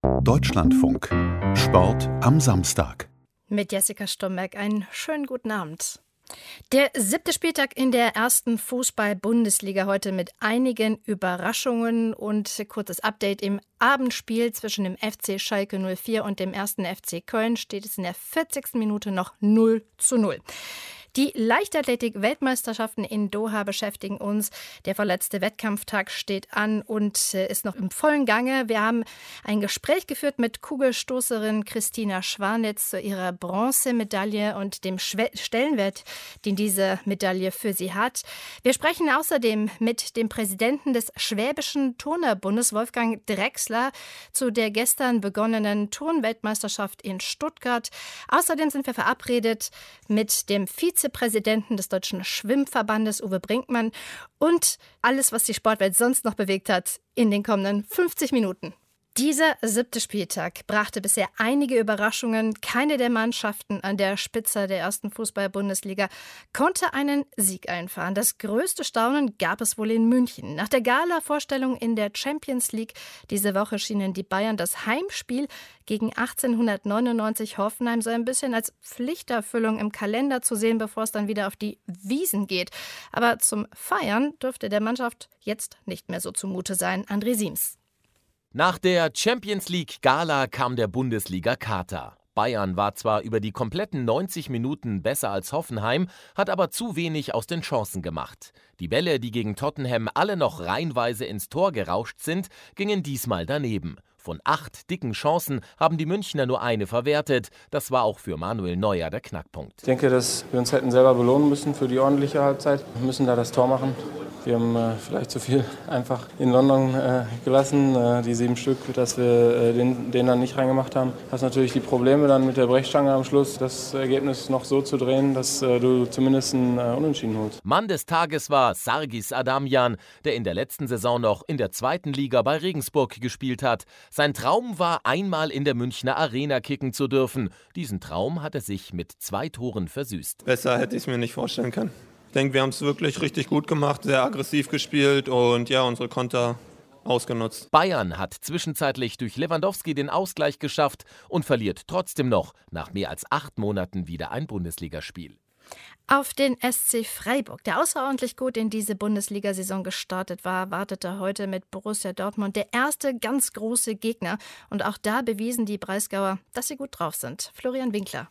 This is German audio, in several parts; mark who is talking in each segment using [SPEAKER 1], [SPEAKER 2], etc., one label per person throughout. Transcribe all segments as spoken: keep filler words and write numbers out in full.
[SPEAKER 1] Deutschlandfunk. Sport am Samstag.
[SPEAKER 2] Mit Jessica Stomberg einen schönen guten Abend. Der siebte Spieltag in der ersten Fußball-Bundesliga heute mit einigen Überraschungen und kurzes Update. Im Abendspiel zwischen dem F C Schalke null vier und dem ersten F C Köln steht es in der vierzigsten Minute noch null zu null. Die Leichtathletik-Weltmeisterschaften in Doha beschäftigen uns. Der vorletzte Wettkampftag steht an und ist noch im vollen Gange. Wir haben ein Gespräch geführt mit Kugelstoßerin Christina Schwanitz zu ihrer Bronzemedaille und dem Stellenwert, den diese Medaille für sie hat. Wir sprechen außerdem mit dem Präsidenten des Schwäbischen Turnerbundes, Wolfgang Drechsler, zu der gestern begonnenen Turnweltmeisterschaft in Stuttgart. Außerdem sind wir verabredet mit dem Vize Präsidenten des Deutschen Schwimmverbandes, Uwe Brinkmann, und alles, was die Sportwelt sonst noch bewegt hat, in den kommenden fünfzig Minuten. Dieser siebte Spieltag brachte bisher einige Überraschungen. Keine der Mannschaften an der Spitze der ersten Fußball-Bundesliga konnte einen Sieg einfahren. Das größte Staunen gab es wohl in München. Nach der Gala-Vorstellung in der Champions League diese Woche schienen die Bayern das Heimspiel gegen achtzehnhundertneunundneunzig Hoffenheim so ein bisschen als Pflichterfüllung im Kalender zu sehen, bevor es dann wieder auf die Wiesen geht. Aber zum Feiern dürfte der Mannschaft jetzt nicht mehr so zumute sein. André Siems.
[SPEAKER 3] Nach der Champions League Gala kam der Bundesliga-Kater. Bayern war zwar über die kompletten neunzig Minuten besser als Hoffenheim, hat aber zu wenig aus den Chancen gemacht. Die Bälle, die gegen Tottenham alle noch reihenweise ins Tor gerauscht sind, gingen diesmal daneben. Von acht dicken Chancen haben die Münchner nur eine verwertet. Das war auch für Manuel Neuer der Knackpunkt.
[SPEAKER 4] Ich denke, dass wir uns hätten selber belohnen müssen für die ordentliche Halbzeit. Wir müssen da das Tor machen. Wir haben äh, vielleicht zu viel einfach in London äh, gelassen, äh, die sieben Stück, dass wir äh, den, den dann nicht reingemacht haben. Hast natürlich die Probleme dann mit der Brechstange am Schluss, das Ergebnis noch so zu drehen, dass äh, du zumindest ein äh, Unentschieden holst.
[SPEAKER 3] Mann des Tages war Sargis Adamjan, der in der letzten Saison noch in der zweiten Liga bei Regensburg gespielt hat. Sein Traum war, einmal in der Münchner Arena kicken zu dürfen. Diesen Traum hat er sich mit zwei Toren versüßt.
[SPEAKER 5] Besser hätte ich es mir nicht vorstellen können. Ich denke, wir haben es wirklich richtig gut gemacht, sehr aggressiv gespielt und ja, unsere Konter ausgenutzt.
[SPEAKER 3] Bayern hat zwischenzeitlich durch Lewandowski den Ausgleich geschafft und verliert trotzdem noch nach mehr als acht Monaten wieder ein Bundesligaspiel.
[SPEAKER 2] Auf den S C Freiburg, der außerordentlich gut in diese Bundesliga-Saison gestartet war, wartete heute mit Borussia Dortmund der erste ganz große Gegner. Und auch da bewiesen die Breisgauer, dass sie gut drauf sind. Florian Winkler.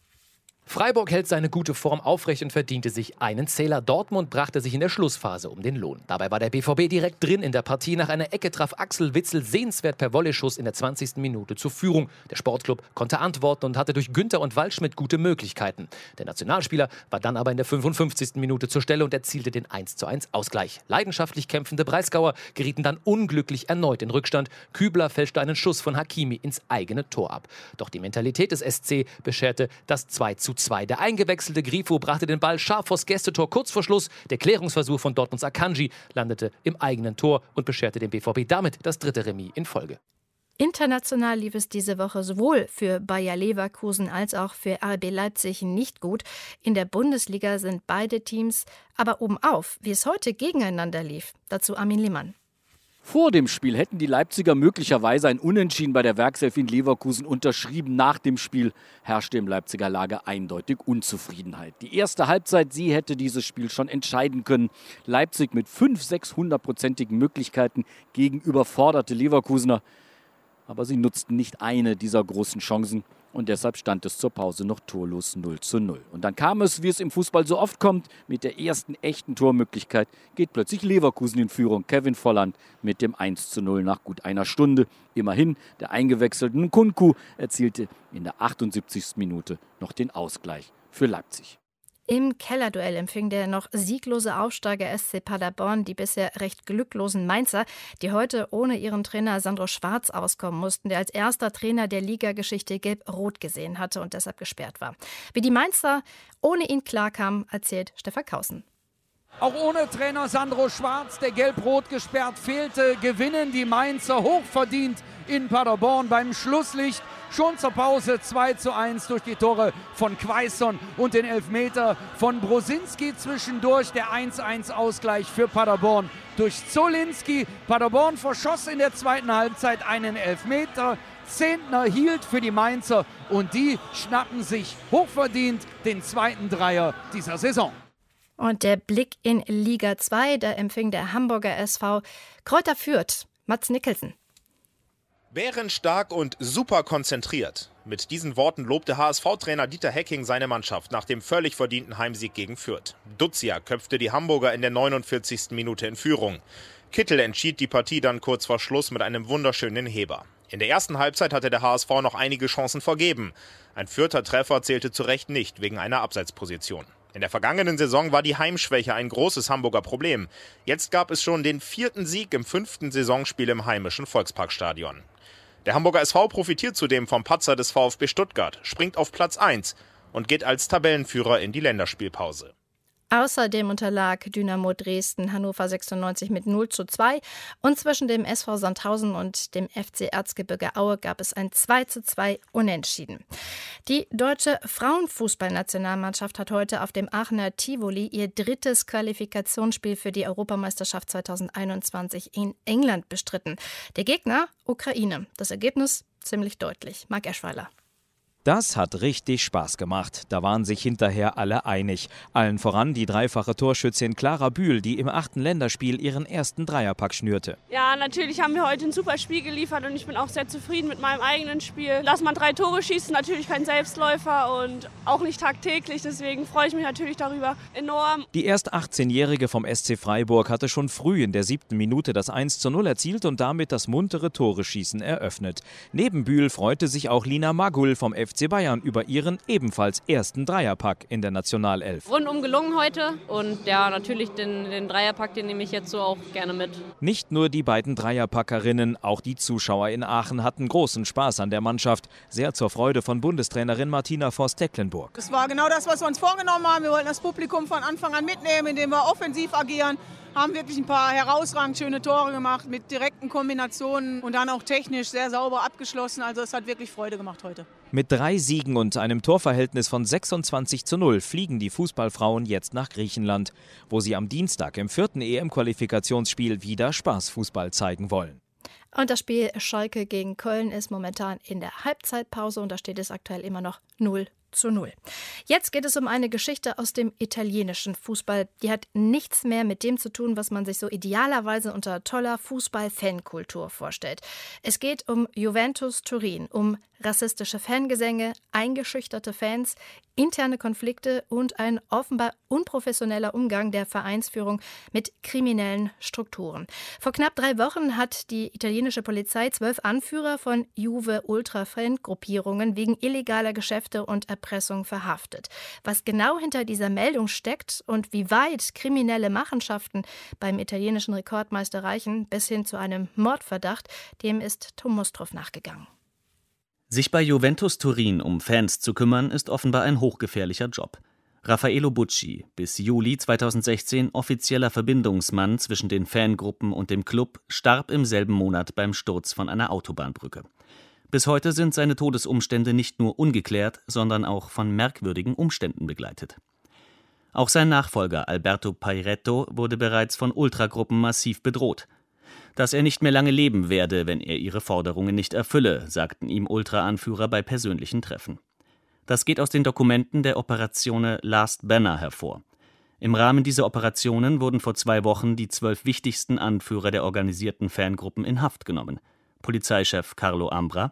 [SPEAKER 6] Freiburg hält seine gute Form aufrecht und verdiente sich einen Zähler. Dortmund brachte sich in der Schlussphase um den Lohn. Dabei war der B V B direkt drin in der Partie. Nach einer Ecke traf Axel Witsel sehenswert per Volley-Schuss in der zwanzigsten Minute zur Führung. Der Sportclub konnte antworten und hatte durch Günther und Waldschmidt gute Möglichkeiten. Der Nationalspieler war dann aber in der fünfundfünfzigsten Minute zur Stelle und erzielte den eins zu eins Ausgleich. Leidenschaftlich kämpfende Breisgauer gerieten dann unglücklich erneut in Rückstand. Kübler fälschte einen Schuss von Hakimi ins eigene Tor ab. Doch die Mentalität des S C bescherte das zwei zu zwei. Der eingewechselte Grifo brachte den Ball scharf vors Gästetor kurz vor Schluss. Der Klärungsversuch von Dortmunds Akanji landete im eigenen Tor und bescherte dem B V B damit das dritte Remis in Folge.
[SPEAKER 2] International lief es diese Woche sowohl für Bayer Leverkusen als auch für R B Leipzig nicht gut. In der Bundesliga sind beide Teams aber obenauf, wie es heute gegeneinander lief. Dazu Armin Lehmann.
[SPEAKER 7] Vor dem Spiel hätten die Leipziger möglicherweise ein Unentschieden bei der Werkself in Leverkusen unterschrieben. Nach dem Spiel herrschte im Leipziger Lager eindeutig Unzufriedenheit. Die erste Halbzeit, sie hätte dieses Spiel schon entscheiden können. Leipzig mit fünf, sechshundertprozentigen Möglichkeiten gegen überforderte Leverkusener. Aber sie nutzten nicht eine dieser großen Chancen. Und deshalb stand es zur Pause noch torlos null zu null. Und dann kam es, wie es im Fußball so oft kommt, mit der ersten echten Tormöglichkeit geht plötzlich Leverkusen in Führung. Kevin Volland mit dem eins zu null nach gut einer Stunde. Immerhin, der eingewechselte Nkunku erzielte in der achtundsiebzigsten Minute noch den Ausgleich für Leipzig.
[SPEAKER 2] Im Kellerduell empfing der noch sieglose Aufsteiger S C Paderborn die bisher recht glücklosen Mainzer, die heute ohne ihren Trainer Sandro Schwarz auskommen mussten, der als erster Trainer der Ligageschichte gelb-rot gesehen hatte und deshalb gesperrt war. Wie die Mainzer ohne ihn klarkamen, erzählt Stefan Kausen.
[SPEAKER 8] Auch ohne Trainer Sandro Schwarz, der gelb-rot gesperrt fehlte, gewinnen die Mainzer hochverdient in Paderborn. Beim Schlusslicht Schon zur Pause zwei zu eins durch die Tore von Quaison und den Elfmeter von Brosinski zwischendurch. Der eins zu eins Ausgleich für Paderborn durch Zolinski. Paderborn verschoss in der zweiten Halbzeit einen Elfmeter. Zehntner hielt für die Mainzer und die schnappen sich hochverdient den zweiten Dreier dieser Saison.
[SPEAKER 2] Und der Blick in Liga zwei, da empfing der Hamburger S V Kräuter Fürth. Mats Nicholson.
[SPEAKER 9] Bärenstark und super konzentriert. Mit diesen Worten lobte H S V-Trainer Dieter Hecking seine Mannschaft nach dem völlig verdienten Heimsieg gegen Fürth. Dutzia köpfte die Hamburger in der neunundvierzigsten Minute in Führung. Kittel entschied die Partie dann kurz vor Schluss mit einem wunderschönen Heber. In der ersten Halbzeit hatte der H S V noch einige Chancen vergeben. Ein Fürther Treffer zählte zu Recht nicht wegen einer Abseitsposition. In der vergangenen Saison war die Heimschwäche ein großes Hamburger Problem. Jetzt gab es schon den vierten Sieg im fünften Saisonspiel im heimischen Volksparkstadion. Der Hamburger S V profitiert zudem vom Patzer des VfB Stuttgart, springt auf Platz eins und geht als Tabellenführer in die Länderspielpause.
[SPEAKER 2] Außerdem unterlag Dynamo Dresden Hannover sechsundneunzig mit null zu zwei und zwischen dem S V Sandhausen und dem F C Erzgebirge Aue gab es ein zwei zu zwei Unentschieden. Die deutsche Frauenfußballnationalmannschaft hat heute auf dem Aachener Tivoli ihr drittes Qualifikationsspiel für die Europameisterschaft zweitausendeinundzwanzig in England bestritten. Der Gegner Ukraine. Das Ergebnis ziemlich deutlich. Marc Eschweiler.
[SPEAKER 10] Das hat richtig Spaß gemacht. Da waren sich hinterher alle einig. Allen voran die dreifache Torschützin Clara Bühl, die im achten Länderspiel ihren ersten Dreierpack schnürte.
[SPEAKER 11] Ja, natürlich haben wir heute ein super Spiel geliefert und ich bin auch sehr zufrieden mit meinem eigenen Spiel. Dass man drei Tore schießt, ist natürlich kein Selbstläufer und auch nicht tagtäglich. Deswegen freue ich mich natürlich darüber enorm.
[SPEAKER 10] Die erst achtzehnjährige vom S C Freiburg hatte schon früh in der siebten Minute das eins zu null erzielt und damit das muntere Tore-Schießen eröffnet. Neben Bühl freute sich auch Lina Magul vom F C Bayern über ihren ebenfalls ersten Dreierpack in der Nationalelf.
[SPEAKER 12] Rundum gelungen heute und ja, natürlich den, den Dreierpack, den nehme ich jetzt so auch gerne mit.
[SPEAKER 10] Nicht nur die beiden Dreierpackerinnen, auch die Zuschauer in Aachen hatten großen Spaß an der Mannschaft. Sehr zur Freude von Bundestrainerin Martina Voss-Tecklenburg.
[SPEAKER 13] Das war genau das, was wir uns vorgenommen haben. Wir wollten das Publikum von Anfang an mitnehmen, indem wir offensiv agieren. Haben wirklich ein paar herausragend schöne Tore gemacht mit direkten Kombinationen und dann auch technisch sehr sauber abgeschlossen. Also es hat wirklich Freude gemacht heute.
[SPEAKER 10] Mit drei Siegen und einem Torverhältnis von sechsundzwanzig zu null fliegen die Fußballfrauen jetzt nach Griechenland, wo sie am Dienstag im vierten E M-Qualifikationsspiel wieder Spaßfußball zeigen wollen.
[SPEAKER 2] Und das Spiel Schalke gegen Köln ist momentan in der Halbzeitpause und da steht es aktuell immer noch null zu null. Jetzt geht es um eine Geschichte aus dem italienischen Fußball. Die hat nichts mehr mit dem zu tun, was man sich so idealerweise unter toller Fußball-Fankultur vorstellt. Es geht um Juventus Turin, um rassistische Fangesänge, eingeschüchterte Fans, interne Konflikte und ein offenbar unprofessioneller Umgang der Vereinsführung mit kriminellen Strukturen. Vor knapp drei Wochen hat die italienische Polizei zwölf Anführer von Juve-Ultra-Fan-Gruppierungen wegen illegaler Geschäfte und Erpressung verhaftet. Was genau hinter dieser Meldung steckt und wie weit kriminelle Machenschaften beim italienischen Rekordmeister reichen, bis hin zu einem Mordverdacht, dem ist Tom Mustrow nachgegangen.
[SPEAKER 14] Sich bei Juventus Turin um Fans zu kümmern, ist offenbar ein hochgefährlicher Job. Raffaello Bucci, bis Juli zweitausendsechzehn offizieller Verbindungsmann zwischen den Fangruppen und dem Club, starb im selben Monat beim Sturz von einer Autobahnbrücke. Bis heute sind seine Todesumstände nicht nur ungeklärt, sondern auch von merkwürdigen Umständen begleitet. Auch sein Nachfolger Alberto Pairetto wurde bereits von Ultragruppen massiv bedroht. Dass er nicht mehr lange leben werde, wenn er ihre Forderungen nicht erfülle, sagten ihm Ultra-Anführer bei persönlichen Treffen. Das geht aus den Dokumenten der Operazione Last Banner hervor. Im Rahmen dieser Operationen wurden vor zwei Wochen die zwölf wichtigsten Anführer der organisierten Fangruppen in Haft genommen. Polizeichef Carlo Ambra.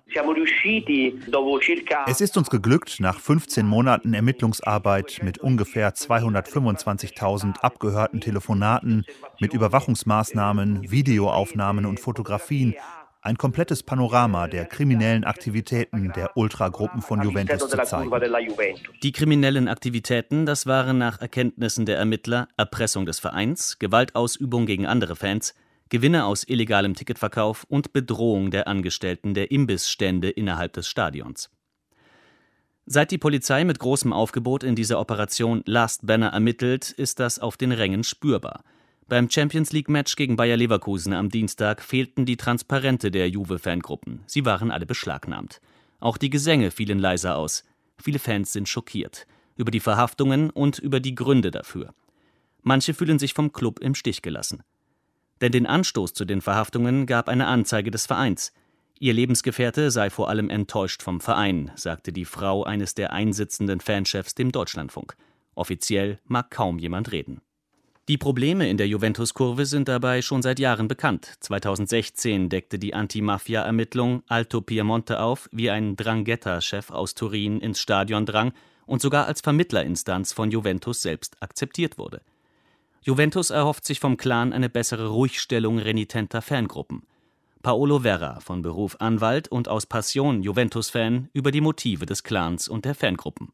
[SPEAKER 1] Es ist uns geglückt, nach fünfzehn Monaten Ermittlungsarbeit mit ungefähr zweihundertfünfundzwanzigtausend abgehörten Telefonaten, mit Überwachungsmaßnahmen, Videoaufnahmen und Fotografien, ein komplettes Panorama der kriminellen Aktivitäten der Ultragruppen von Juventus zu zeigen.
[SPEAKER 14] Die kriminellen Aktivitäten, das waren nach Erkenntnissen der Ermittler Erpressung des Vereins, Gewaltausübung gegen andere Fans, Gewinne aus illegalem Ticketverkauf und Bedrohung der Angestellten der Imbissstände innerhalb des Stadions. Seit die Polizei mit großem Aufgebot in dieser Operation Last Banner ermittelt, ist das auf den Rängen spürbar. Beim Champions-League-Match gegen Bayer Leverkusen am Dienstag fehlten die Transparente der Juve-Fangruppen. Sie waren alle beschlagnahmt. Auch die Gesänge fielen leiser aus. Viele Fans sind schockiert über die Verhaftungen und über die Gründe dafür. Manche fühlen sich vom Klub im Stich gelassen. Denn den Anstoß zu den Verhaftungen gab eine Anzeige des Vereins. Ihr Lebensgefährte sei vor allem enttäuscht vom Verein, sagte die Frau eines der einsitzenden Fanchefs dem Deutschlandfunk. Offiziell mag kaum jemand reden. Die Probleme in der Juventus-Kurve sind dabei schon seit Jahren bekannt. zweitausendsechzehn deckte die Anti-Mafia-Ermittlung Alto Piemonte auf, wie ein Drangheta-Chef aus Turin ins Stadion drang und sogar als Vermittlerinstanz von Juventus selbst akzeptiert wurde. Juventus erhofft sich vom Clan eine bessere Ruhigstellung renitenter Fangruppen. Paolo Verra, von Beruf Anwalt und aus Passion Juventus-Fan, über die Motive des Clans und der Fangruppen.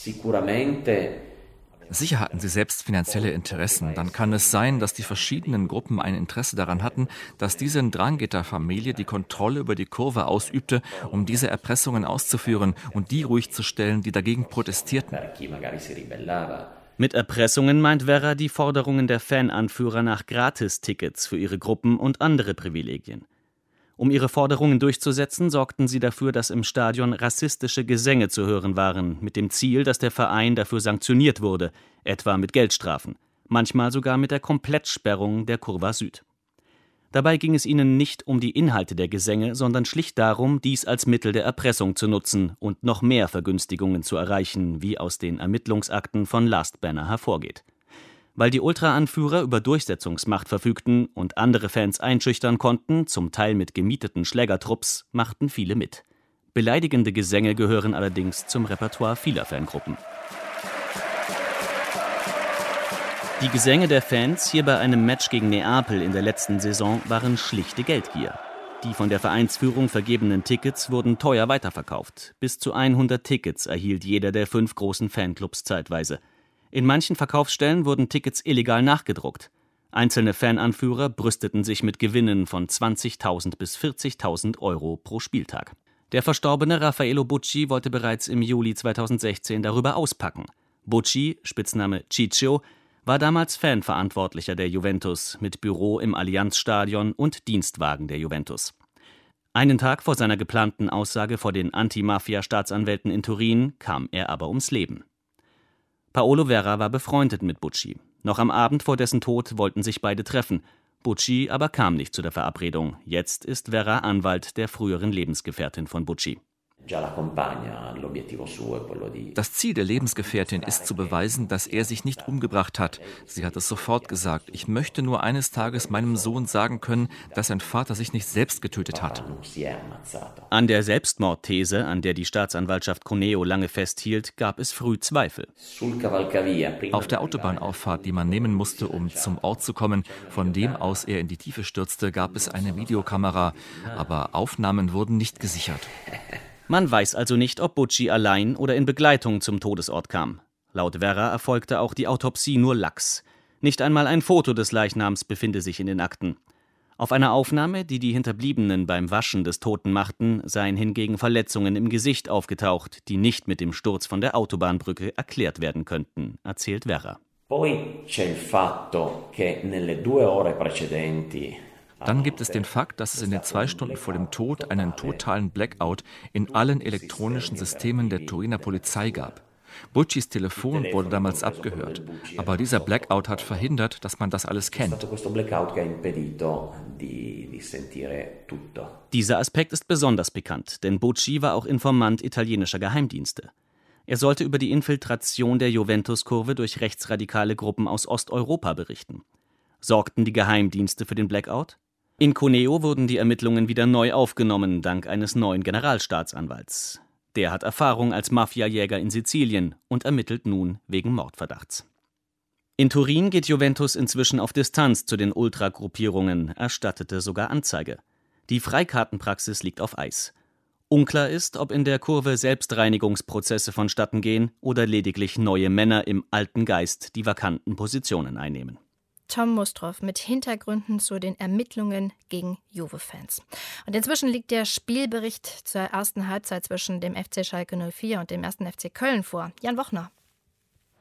[SPEAKER 15] Sicher hatten sie selbst finanzielle Interessen. Dann kann es sein, dass die verschiedenen Gruppen ein Interesse daran hatten, dass diese Ndrangheta-Familie die Kontrolle über die Kurve ausübte, um diese Erpressungen auszuführen und die ruhig zu stellen, die dagegen protestierten.
[SPEAKER 14] Mit Erpressungen meint Verra die Forderungen der Fananführer nach Gratistickets für ihre Gruppen und andere Privilegien. Um ihre Forderungen durchzusetzen, sorgten sie dafür, dass im Stadion rassistische Gesänge zu hören waren, mit dem Ziel, dass der Verein dafür sanktioniert wurde, etwa mit Geldstrafen, manchmal sogar mit der Komplettsperrung der Curva Süd. Dabei ging es ihnen nicht um die Inhalte der Gesänge, sondern schlicht darum, dies als Mittel der Erpressung zu nutzen und noch mehr Vergünstigungen zu erreichen, wie aus den Ermittlungsakten von Last Banner hervorgeht. Weil die Ultra-Anführer über Durchsetzungsmacht verfügten und andere Fans einschüchtern konnten, zum Teil mit gemieteten Schlägertrupps, machten viele mit. Beleidigende Gesänge gehören allerdings zum Repertoire vieler Fangruppen. Die Gesänge der Fans hier bei einem Match gegen Neapel in der letzten Saison waren schlichte Geldgier. Die von der Vereinsführung vergebenen Tickets wurden teuer weiterverkauft. Bis zu hundert Tickets erhielt jeder der fünf großen Fanclubs zeitweise. In manchen Verkaufsstellen wurden Tickets illegal nachgedruckt. Einzelne Fananführer brüsteten sich mit Gewinnen von zwanzigtausend bis vierzigtausend Euro pro Spieltag. Der verstorbene Raffaello Bucci wollte bereits im Juli zweitausendsechzehn darüber auspacken. Bucci, Spitzname Ciccio, war damals Fanverantwortlicher der Juventus mit Büro im Allianzstadion und Dienstwagen der Juventus. Einen Tag vor seiner geplanten Aussage vor den Anti-Mafia-Staatsanwälten in Turin kam er aber ums Leben. Paolo Verra war befreundet mit Bucci. Noch am Abend vor dessen Tod wollten sich beide treffen. Bucci aber kam nicht zu der Verabredung. Jetzt ist Verra Anwalt der früheren Lebensgefährtin von Bucci.
[SPEAKER 15] Das Ziel der Lebensgefährtin ist zu beweisen, dass er sich nicht umgebracht hat. Sie hat es sofort gesagt. Ich möchte nur eines Tages meinem Sohn sagen können, dass sein Vater sich nicht selbst getötet hat.
[SPEAKER 14] An der Selbstmordthese, an der die Staatsanwaltschaft Cuneo lange festhielt, gab es früh Zweifel.
[SPEAKER 15] Auf der Autobahnauffahrt, die man nehmen musste, um zum Ort zu kommen, von dem aus er in die Tiefe stürzte, gab es eine Videokamera. Aber Aufnahmen wurden nicht gesichert.
[SPEAKER 14] Man weiß also nicht, ob Bucci allein oder in Begleitung zum Todesort kam. Laut Verra erfolgte auch die Autopsie nur lax. Nicht einmal ein Foto des Leichnams befinde sich in den Akten. Auf einer Aufnahme, die die Hinterbliebenen beim Waschen des Toten machten, seien hingegen Verletzungen im Gesicht aufgetaucht, die nicht mit dem Sturz von der Autobahnbrücke erklärt werden könnten, erzählt Verra.
[SPEAKER 15] Poi c'è il fatto che nelle due ore precedenti Dann gibt es den Fakt, dass es in den zwei Stunden vor dem Tod einen totalen Blackout in allen elektronischen Systemen der Turiner Polizei gab. Buccis Telefon wurde damals abgehört, aber dieser Blackout hat verhindert, dass man das alles kennt.
[SPEAKER 14] Dieser Aspekt ist besonders bekannt, denn Bucci war auch Informant italienischer Geheimdienste. Er sollte über die Infiltration der Juventus-Kurve durch rechtsradikale Gruppen aus Osteuropa berichten. Sorgten die Geheimdienste für den Blackout? In Cuneo wurden die Ermittlungen wieder neu aufgenommen, dank eines neuen Generalstaatsanwalts. Der hat Erfahrung als Mafiajäger in Sizilien und ermittelt nun wegen Mordverdachts. In Turin geht Juventus inzwischen auf Distanz zu den Ultragruppierungen, erstattete sogar Anzeige. Die Freikartenpraxis liegt auf Eis. Unklar ist, ob in der Kurve Selbstreinigungsprozesse vonstatten gehen oder lediglich neue Männer im alten Geist die vakanten Positionen einnehmen.
[SPEAKER 2] Tom Mustrow mit Hintergründen zu den Ermittlungen gegen Juve-Fans. Und inzwischen liegt der Spielbericht zur ersten Halbzeit zwischen dem F C Schalke null vier und dem ersten F C Köln vor. Jan Wochner.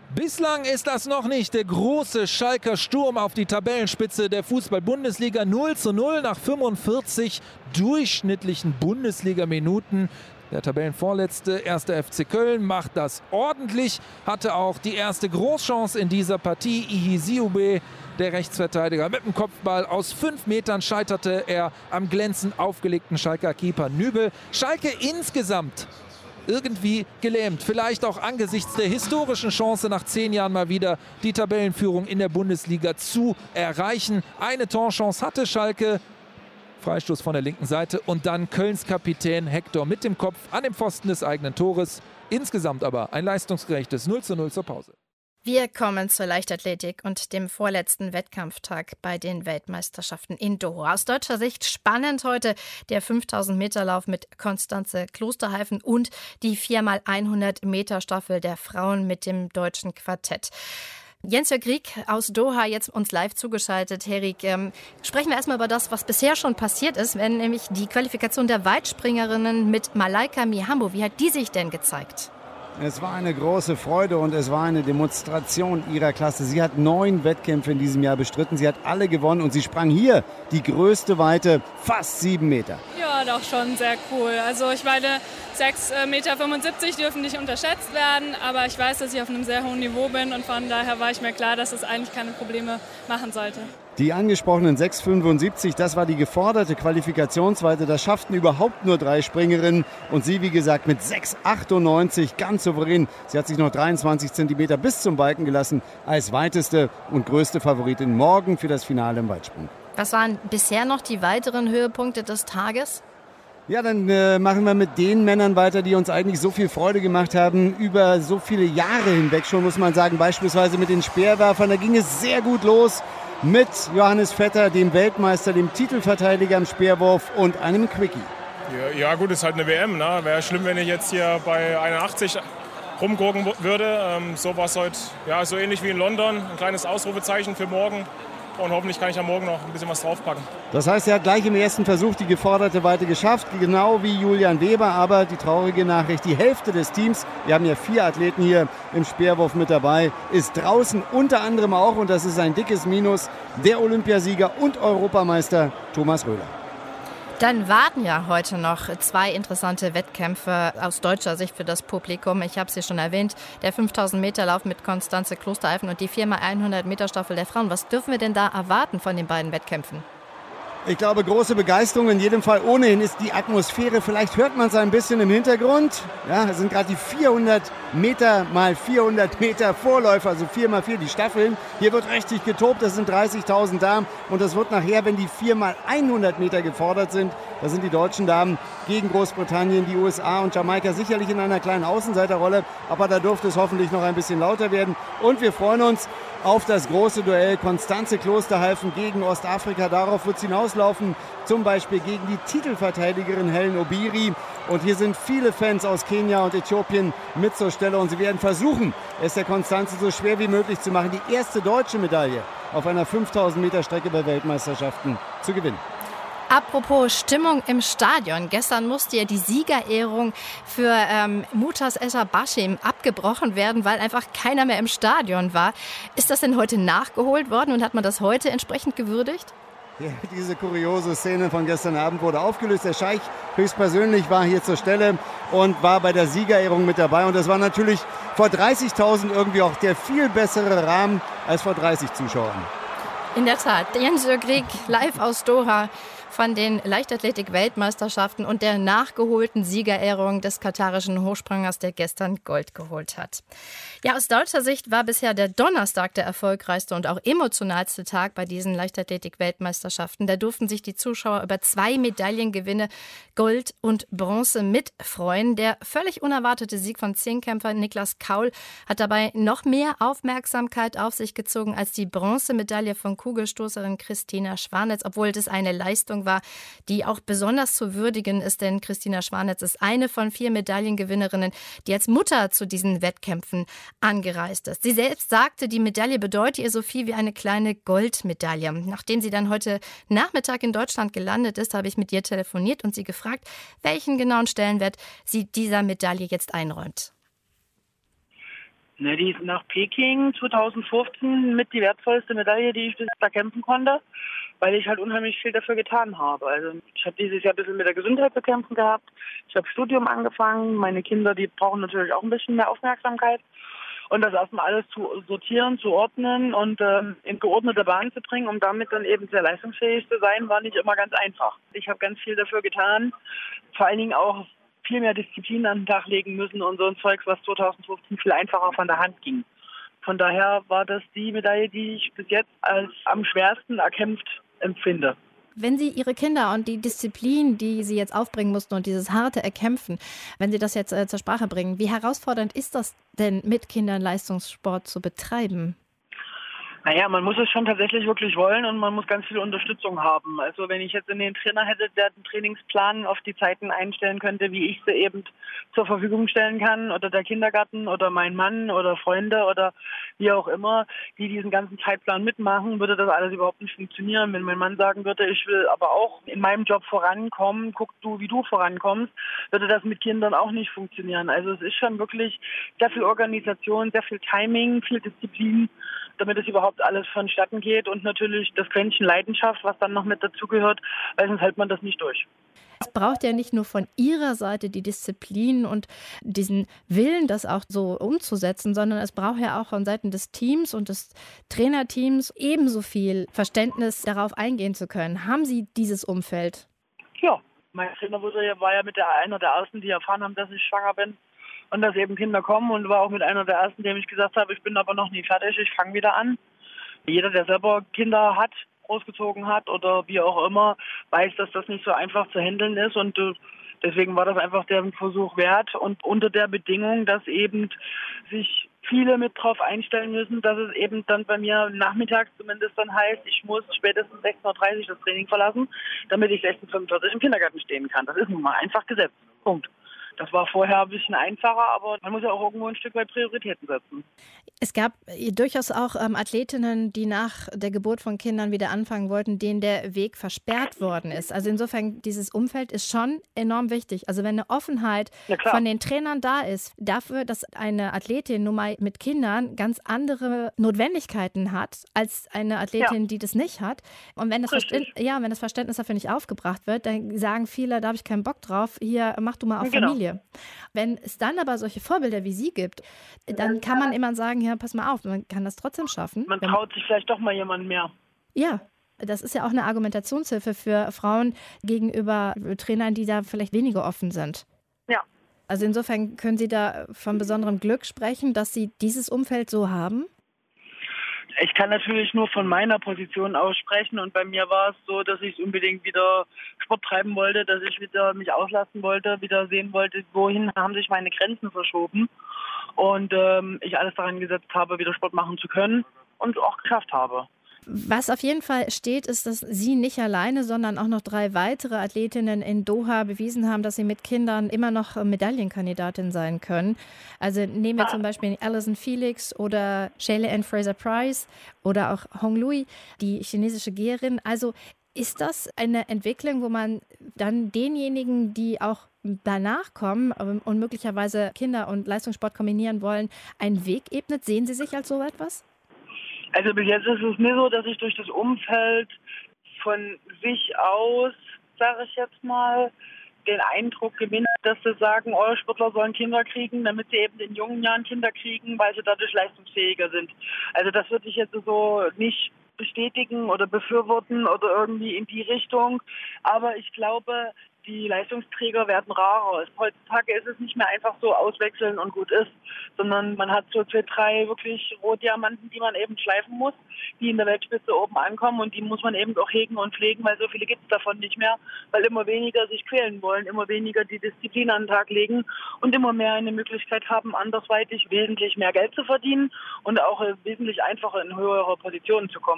[SPEAKER 16] Bislang ist das noch nicht der große Schalker Sturm auf die Tabellenspitze der Fußball-Bundesliga. null zu null nach fünfundvierzig durchschnittlichen Bundesliga-Minuten. Der Tabellenvorletzte erster F C Köln macht das ordentlich, hatte auch die erste Großchance in dieser Partie. Ihisiube, der Rechtsverteidiger, mit dem Kopfball aus fünf Metern scheiterte er am glänzend aufgelegten Schalker Keeper Nübel. Schalke insgesamt irgendwie gelähmt. Vielleicht auch angesichts der historischen Chance, nach zehn Jahren mal wieder die Tabellenführung in der Bundesliga zu erreichen. Eine Torchance hatte Schalke. Freistoß von der linken Seite und dann Kölns Kapitän Hector mit dem Kopf an dem Pfosten des eigenen Tores. Insgesamt aber ein leistungsgerechtes null zu null zur Pause.
[SPEAKER 2] Wir kommen zur Leichtathletik und dem vorletzten Wettkampftag bei den Weltmeisterschaften in Doha. Aus deutscher Sicht spannend heute der fünftausend Meter Lauf mit Constanze Klosterhalfen und die vier mal hundert Meter Staffel der Frauen mit dem deutschen Quartett. Jens-Jörg Rieck aus Doha, jetzt uns live zugeschaltet. Herr Rieck, ähm, sprechen wir erstmal über das, was bisher schon passiert ist, wenn nämlich die Qualifikation der Weitspringerinnen mit Malaika Mihambo. Wie hat die sich denn gezeigt?
[SPEAKER 17] Es war eine große Freude und es war eine Demonstration ihrer Klasse. Sie hat neun Wettkämpfe in diesem Jahr bestritten. Sie hat alle gewonnen und sie sprang hier die größte Weite, fast sieben Meter.
[SPEAKER 18] Ja, doch schon sehr cool. Also ich meine, sechs Meter fünfundsiebzig dürfen nicht unterschätzt werden, aber ich weiß, dass ich auf einem sehr hohen Niveau bin und von daher war ich mir klar, dass es eigentlich keine Probleme machen sollte.
[SPEAKER 17] Die angesprochenen sechs fünfundsiebzig, das war die geforderte Qualifikationsweite. Das schafften überhaupt nur drei Springerinnen. Und sie, wie gesagt, mit sechs achtundneunzig ganz souverän. Sie hat sich noch dreiundzwanzig Zentimeter bis zum Balken gelassen als weiteste und größte Favoritin morgen für das Finale im Weitsprung.
[SPEAKER 2] Was waren bisher noch die weiteren Höhepunkte des Tages?
[SPEAKER 17] Ja, dann äh, machen wir mit den Männern weiter, die uns eigentlich so viel Freude gemacht haben, über so viele Jahre hinweg schon, muss man sagen. Beispielsweise mit den Speerwerfern, da ging es sehr gut los. Mit Johannes Vetter, dem Weltmeister, dem Titelverteidiger im Speerwurf und einem Quickie.
[SPEAKER 19] Ja, ja gut, ist halt eine W M. Ne? Wäre schlimm, wenn ich jetzt hier bei einundachtzig rumgucken würde. Ähm, so war es heute, ja, so ähnlich wie in London. Ein kleines Ausrufezeichen für morgen. Und hoffentlich kann ich am Morgen noch ein bisschen was draufpacken.
[SPEAKER 17] Das heißt, er hat gleich im ersten Versuch die geforderte Weite geschafft, genau wie Julian Weber. Aber die traurige Nachricht, die Hälfte des Teams, wir haben ja vier Athleten hier im Speerwurf mit dabei, ist draußen, unter anderem auch, und das ist ein dickes Minus, der Olympiasieger und Europameister Thomas Röhler.
[SPEAKER 2] Dann warten ja heute noch zwei interessante Wettkämpfe aus deutscher Sicht für das Publikum. Ich habe sie schon erwähnt, der fünftausend Meter Lauf mit Constanze Klosterhalfen und die vier mal hundert Meter Staffel der Frauen. Was dürfen wir denn da erwarten von den beiden Wettkämpfen?
[SPEAKER 17] Ich glaube, große Begeisterung in jedem Fall. Ohnehin ist die Atmosphäre, vielleicht hört man es ein bisschen im Hintergrund. Ja, es sind gerade die vierhundert Meter mal vierhundert Meter Vorläufer, also vier mal vier, die Staffeln. Hier wird richtig getobt, das sind dreißigtausend Damen. Und das wird nachher, wenn die vier mal hundert Meter gefordert sind, da sind die deutschen Damen gegen Großbritannien, die U S A und Jamaika sicherlich in einer kleinen Außenseiterrolle. Aber da dürfte es hoffentlich noch ein bisschen lauter werden. Und wir freuen uns auf das große Duell Constanze Klosterhalfen gegen Ostafrika. Darauf wird es hinauslaufen, zum Beispiel gegen die Titelverteidigerin Helen Obiri. Und hier sind viele Fans aus Kenia und Äthiopien mit zur Stelle. Und sie werden versuchen, es der Constanze so schwer wie möglich zu machen, die erste deutsche Medaille auf einer fünftausend Meter Strecke bei Weltmeisterschaften zu gewinnen.
[SPEAKER 2] Apropos Stimmung im Stadion. Gestern musste ja die Siegerehrung für ähm, Mutas Esa-Bashim abgebrochen werden, weil einfach keiner mehr im Stadion war. Ist das denn heute nachgeholt worden und hat man das heute entsprechend gewürdigt?
[SPEAKER 17] Ja, diese kuriose Szene von gestern Abend wurde aufgelöst. Der Scheich höchstpersönlich war hier zur Stelle und war bei der Siegerehrung mit dabei. Und das war natürlich vor dreißigtausend irgendwie auch der viel bessere Rahmen als vor dreißig Zuschauern.
[SPEAKER 2] In der Tat, Jens-Jörg Rieck live aus Doha von den Leichtathletik-Weltmeisterschaften und der nachgeholten Siegerehrung des katarischen Hochsprungers, der gestern Gold geholt hat. Ja, aus deutscher Sicht war bisher der Donnerstag der erfolgreichste und auch emotionalste Tag bei diesen Leichtathletik-Weltmeisterschaften. Da durften sich die Zuschauer über zwei Medaillengewinne, Gold und Bronze, mitfreuen. Der völlig unerwartete Sieg von Zehnkämpfer Niklas Kaul hat dabei noch mehr Aufmerksamkeit auf sich gezogen als die Bronzemedaille von Kugelstoßerin Christina Schwanitz, obwohl das eine Leistung war, die auch besonders zu würdigen ist, denn Christina Schwanitz ist eine von vier Medaillengewinnerinnen, die als Mutter zu diesen Wettkämpfen angereist ist. Sie selbst sagte, die Medaille bedeute ihr so viel wie eine kleine Goldmedaille. Nachdem sie dann heute Nachmittag in Deutschland gelandet ist, habe ich mit ihr telefoniert und sie gefragt, welchen genauen Stellenwert sie dieser Medaille jetzt einräumt.
[SPEAKER 20] Ne, die ist nach Peking zweitausendfünfzehn mit die wertvollste Medaille, die ich bis jetzt erkämpfen konnte, weil ich halt unheimlich viel dafür getan habe. Also ich habe dieses Jahr ein bisschen mit der Gesundheit zu kämpfen gehabt. Ich habe Studium angefangen. Meine Kinder, die brauchen natürlich auch ein bisschen mehr Aufmerksamkeit. Und das erstmal alles zu sortieren, zu ordnen und ähm, in geordnete Bahn zu bringen, um damit dann eben sehr leistungsfähig zu sein, war nicht immer ganz einfach. Ich habe ganz viel dafür getan, vor allen Dingen auch viel mehr Disziplin an den Tag legen müssen und so ein Zeugs, was zweitausendfünfzehn viel einfacher von der Hand ging. Von daher war das die Medaille, die ich bis jetzt als am schwersten erkämpft empfinde.
[SPEAKER 2] Wenn Sie Ihre Kinder und die Disziplin, die Sie jetzt aufbringen mussten und dieses harte Erkämpfen, wenn Sie das jetzt äh, zur Sprache bringen, wie herausfordernd ist das denn, mit Kindern Leistungssport zu betreiben?
[SPEAKER 20] Naja, man muss es schon tatsächlich wirklich wollen und man muss ganz viel Unterstützung haben. Also wenn ich jetzt einen Trainer hätte, der den Trainingsplan auf die Zeiten einstellen könnte, wie ich sie eben zur Verfügung stellen kann, oder der Kindergarten oder mein Mann oder Freunde oder wie auch immer, die diesen ganzen Zeitplan mitmachen, würde das alles überhaupt nicht funktionieren. Wenn mein Mann sagen würde, ich will aber auch in meinem Job vorankommen, guck du, wie du vorankommst, würde das mit Kindern auch nicht funktionieren. Also es ist schon wirklich sehr viel Organisation, sehr viel Timing, viel Disziplin, damit es überhaupt alles vonstatten geht und natürlich das Quäntchen Leidenschaft, was dann noch mit dazugehört, weil sonst hält man das nicht durch.
[SPEAKER 2] Es braucht ja nicht nur von Ihrer Seite die Disziplin und diesen Willen, das auch so umzusetzen, sondern es braucht ja auch von Seiten des Teams und des Trainerteams ebenso viel Verständnis, darauf eingehen zu können. Haben Sie dieses Umfeld?
[SPEAKER 20] Ja, mein Trainer war ja mit der, einer der Ersten, die erfahren haben, dass ich schwanger bin. Und dass eben Kinder kommen und war auch mit einer der Ersten, dem ich gesagt habe, ich bin aber noch nie fertig, ich fange wieder an. Jeder, der selber Kinder hat, großgezogen hat oder wie auch immer, weiß, dass das nicht so einfach zu handeln ist und deswegen war das einfach der Versuch wert und unter der Bedingung, dass eben sich viele mit drauf einstellen müssen, dass es eben dann bei mir nachmittags zumindest dann heißt, ich muss spätestens sechzehn Uhr dreißig das Training verlassen, damit ich sechzehn Uhr fünfundvierzig im Kindergarten stehen kann. Das ist nun mal einfach Gesetz. Punkt. Das war vorher ein bisschen einfacher, aber man muss ja auch irgendwo ein Stück weit Prioritäten setzen.
[SPEAKER 2] Es gab durchaus auch ähm, Athletinnen, die nach der Geburt von Kindern wieder anfangen wollten, denen der Weg versperrt worden ist. Also insofern, dieses Umfeld ist schon enorm wichtig. Also wenn eine Offenheit von den Trainern da ist, dafür, dass eine Athletin nun mal mit Kindern ganz andere Notwendigkeiten hat, als eine Athletin, ja. die das nicht hat. Und wenn das, ja, wenn das Verständnis dafür nicht aufgebracht wird, dann sagen viele, da habe ich keinen Bock drauf, hier mach du mal auf genau. Familie. Wenn es dann aber solche Vorbilder wie Sie gibt, dann kann man immer sagen, ja, pass mal auf, man kann das trotzdem schaffen.
[SPEAKER 20] Man traut sich vielleicht doch mal jemanden mehr.
[SPEAKER 2] Ja, das ist ja auch eine Argumentationshilfe für Frauen gegenüber Trainern, die da vielleicht weniger offen sind.
[SPEAKER 20] Ja.
[SPEAKER 2] Also insofern können Sie da von besonderem Glück sprechen, dass Sie dieses Umfeld so haben?
[SPEAKER 20] Ich kann natürlich nur von meiner Position aus sprechen und bei mir war es so, dass ich unbedingt wieder Sport treiben wollte, dass ich wieder mich auslassen wollte, wieder sehen wollte, wohin haben sich meine Grenzen verschoben und ähm, ich alles daran gesetzt habe, wieder Sport machen zu können und es auch geschafft habe.
[SPEAKER 2] Was auf jeden Fall steht, ist, dass Sie nicht alleine, sondern auch noch drei weitere Athletinnen in Doha bewiesen haben, dass sie mit Kindern immer noch Medaillenkandidatin sein können. Also nehmen wir zum Beispiel Allyson Felix oder Shayla Ann Fraser-Pryce oder auch Hong Lui, die chinesische Geherin. Also ist das eine Entwicklung, wo man dann denjenigen, die auch danach kommen und möglicherweise Kinder- und Leistungssport kombinieren wollen, einen Weg ebnet? Sehen Sie sich als so etwas?
[SPEAKER 20] Also bis jetzt ist es mir so, dass ich durch das Umfeld von sich aus, sage ich jetzt mal, den Eindruck gewinne, dass sie sagen, eure Sportler sollen Kinder kriegen, damit sie eben in jungen Jahren Kinder kriegen, weil sie dadurch leistungsfähiger sind. Also das würde ich jetzt so nicht bestätigen oder befürworten oder irgendwie in die Richtung. Aber ich glaube, die Leistungsträger werden rarer. Heutzutage ist es nicht mehr einfach so auswechseln und gut ist, sondern man hat so zwei, drei wirklich Rohdiamanten, die man eben schleifen muss, die in der Weltspitze oben ankommen und die muss man eben auch hegen und pflegen, weil so viele gibt es davon nicht mehr, weil immer weniger sich quälen wollen, immer weniger die Disziplin an den Tag legen und immer mehr eine Möglichkeit haben, andersweitig wesentlich mehr Geld zu verdienen und auch wesentlich einfacher in höhere Positionen zu kommen.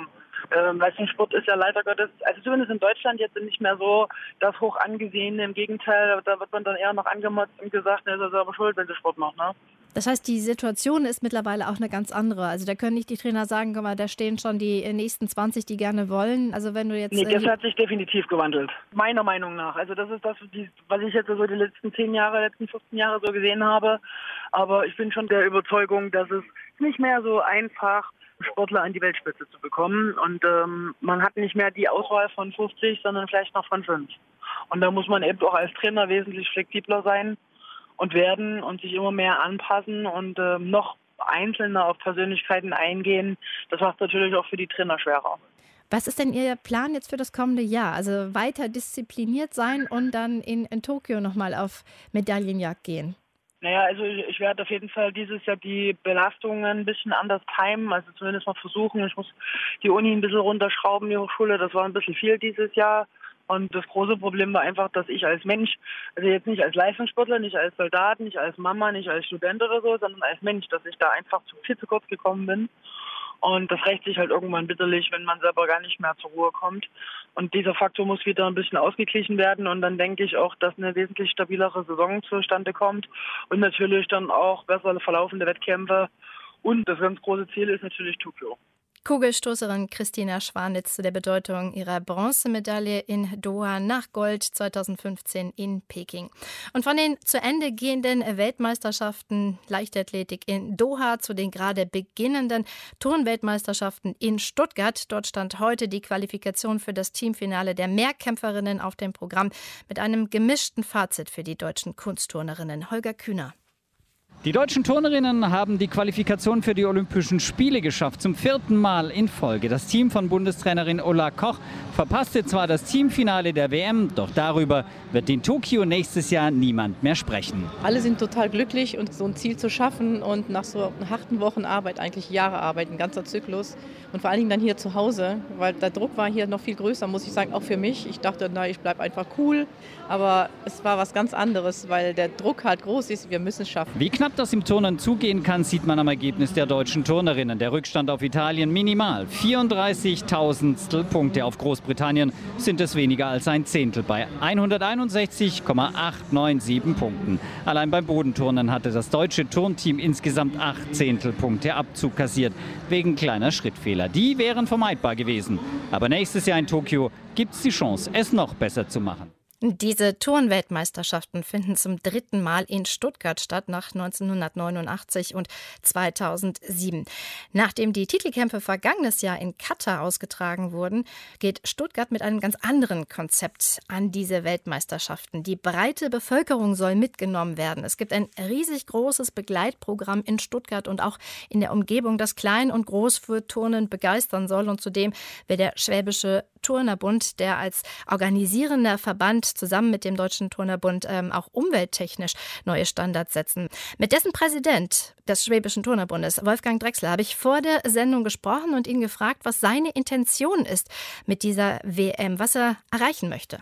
[SPEAKER 20] Ähm, Leistungssport ist ja leider Gottes, also zumindest in Deutschland jetzt nicht mehr so das hoch angesehene. Im Gegenteil, da wird man dann eher noch angemotzt und gesagt, ne, ist er selber schuld, wenn sie Sport macht, ne?
[SPEAKER 2] Das heißt, die Situation ist mittlerweile auch eine ganz andere. Also da können nicht die Trainer sagen, guck mal, da stehen schon die nächsten zwanzig, die gerne wollen. Also wenn du jetzt...
[SPEAKER 20] Nee, das hat sich definitiv gewandelt. Meiner Meinung nach. Also das ist das, was ich jetzt so die letzten zehn Jahre, letzten fünfzehn Jahre so gesehen habe. Aber ich bin schon der Überzeugung, dass es nicht mehr so einfach Sportler an die Weltspitze zu bekommen. Und ähm, man hat nicht mehr die Auswahl von fünfzig, sondern vielleicht noch von fünf. Und da muss man eben auch als Trainer wesentlich flexibler sein und werden und sich immer mehr anpassen und äh, noch einzelner auf Persönlichkeiten eingehen. Das macht es natürlich auch für die Trainer schwerer.
[SPEAKER 2] Was ist denn Ihr Plan jetzt für das kommende Jahr? Also weiter diszipliniert sein und dann in, in Tokio nochmal auf Medaillenjagd gehen?
[SPEAKER 20] Naja, also ich werde auf jeden Fall dieses Jahr die Belastungen ein bisschen anders timen, also zumindest mal versuchen. Ich muss die Uni ein bisschen runterschrauben, die Hochschule, das war ein bisschen viel dieses Jahr. Und das große Problem war einfach, dass ich als Mensch, also jetzt nicht als Leistungssportler, nicht als Soldat, nicht als Mama, nicht als Student oder so, sondern als Mensch, dass ich da einfach zu, viel zu kurz gekommen bin. Und das rächt sich halt irgendwann bitterlich, wenn man selber gar nicht mehr zur Ruhe kommt. Und dieser Faktor muss wieder ein bisschen ausgeglichen werden. Und dann denke ich auch, dass eine wesentlich stabilere Saison zustande kommt. Und natürlich dann auch besser verlaufende Wettkämpfe. Und das ganz große Ziel ist natürlich Tokio.
[SPEAKER 2] Kugelstoßerin Christina Schwanitz zu der Bedeutung ihrer Bronzemedaille in Doha nach Gold zweitausendfünfzehn in Peking. Und von den zu Ende gehenden Weltmeisterschaften Leichtathletik in Doha zu den gerade beginnenden Turnweltmeisterschaften in Stuttgart. Dort stand heute die Qualifikation für das Teamfinale der Mehrkämpferinnen auf dem Programm mit einem gemischten Fazit für die deutschen Kunstturnerinnen. Holger Kühner.
[SPEAKER 21] Die deutschen Turnerinnen haben die Qualifikation für die Olympischen Spiele geschafft, zum vierten Mal in Folge. Das Team von Bundestrainerin Ulla Koch verpasste zwar das Teamfinale der W M, doch darüber wird in Tokio nächstes Jahr niemand mehr sprechen.
[SPEAKER 22] Alle sind total glücklich und so ein Ziel zu schaffen und nach so einer harten Wochenarbeit, eigentlich Jahre Arbeit, ein ganzer Zyklus und vor allen Dingen dann hier zu Hause, weil der Druck war hier noch viel größer, muss ich sagen, auch für mich. Ich dachte, na, ich bleibe einfach cool, aber es war was ganz anderes, weil der Druck halt groß ist, wir müssen es schaffen.
[SPEAKER 21] Wie knapp das im Turnen zugehen kann, sieht man am Ergebnis der deutschen Turnerinnen. Der Rückstand auf Italien minimal. vierunddreißig Tausendstel Punkte. Auf Großbritannien sind es weniger als ein Zehntel bei hunderteinundsechzig Komma achthundertneunundsiebzig Punkten. Allein beim Bodenturnen hatte das deutsche Turnteam insgesamt acht Zehntelpunkte Abzug kassiert, wegen kleiner Schrittfehler. Die wären vermeidbar gewesen. Aber nächstes Jahr in Tokio gibt es die Chance, es noch besser zu machen.
[SPEAKER 2] Diese Turnweltmeisterschaften finden zum dritten Mal in Stuttgart statt, nach neunzehnhundertneunundachtzig und zweitausendsieben. Nachdem die Titelkämpfe vergangenes Jahr in Katar ausgetragen wurden, geht Stuttgart mit einem ganz anderen Konzept an diese Weltmeisterschaften. Die breite Bevölkerung soll mitgenommen werden. Es gibt ein riesig großes Begleitprogramm in Stuttgart und auch in der Umgebung, das Klein und Groß für Turnen begeistern soll. Und zudem will der Schwäbische Turnerbund, der als organisierender Verband zusammen mit dem Deutschen Turnerbund ähm, auch umwelttechnisch neue Standards setzen. Mit dessen Präsident des Schwäbischen Turnerbundes, Wolfgang Drechsler, habe ich vor der Sendung gesprochen und ihn gefragt, was seine Intention ist mit dieser W M, was er erreichen möchte.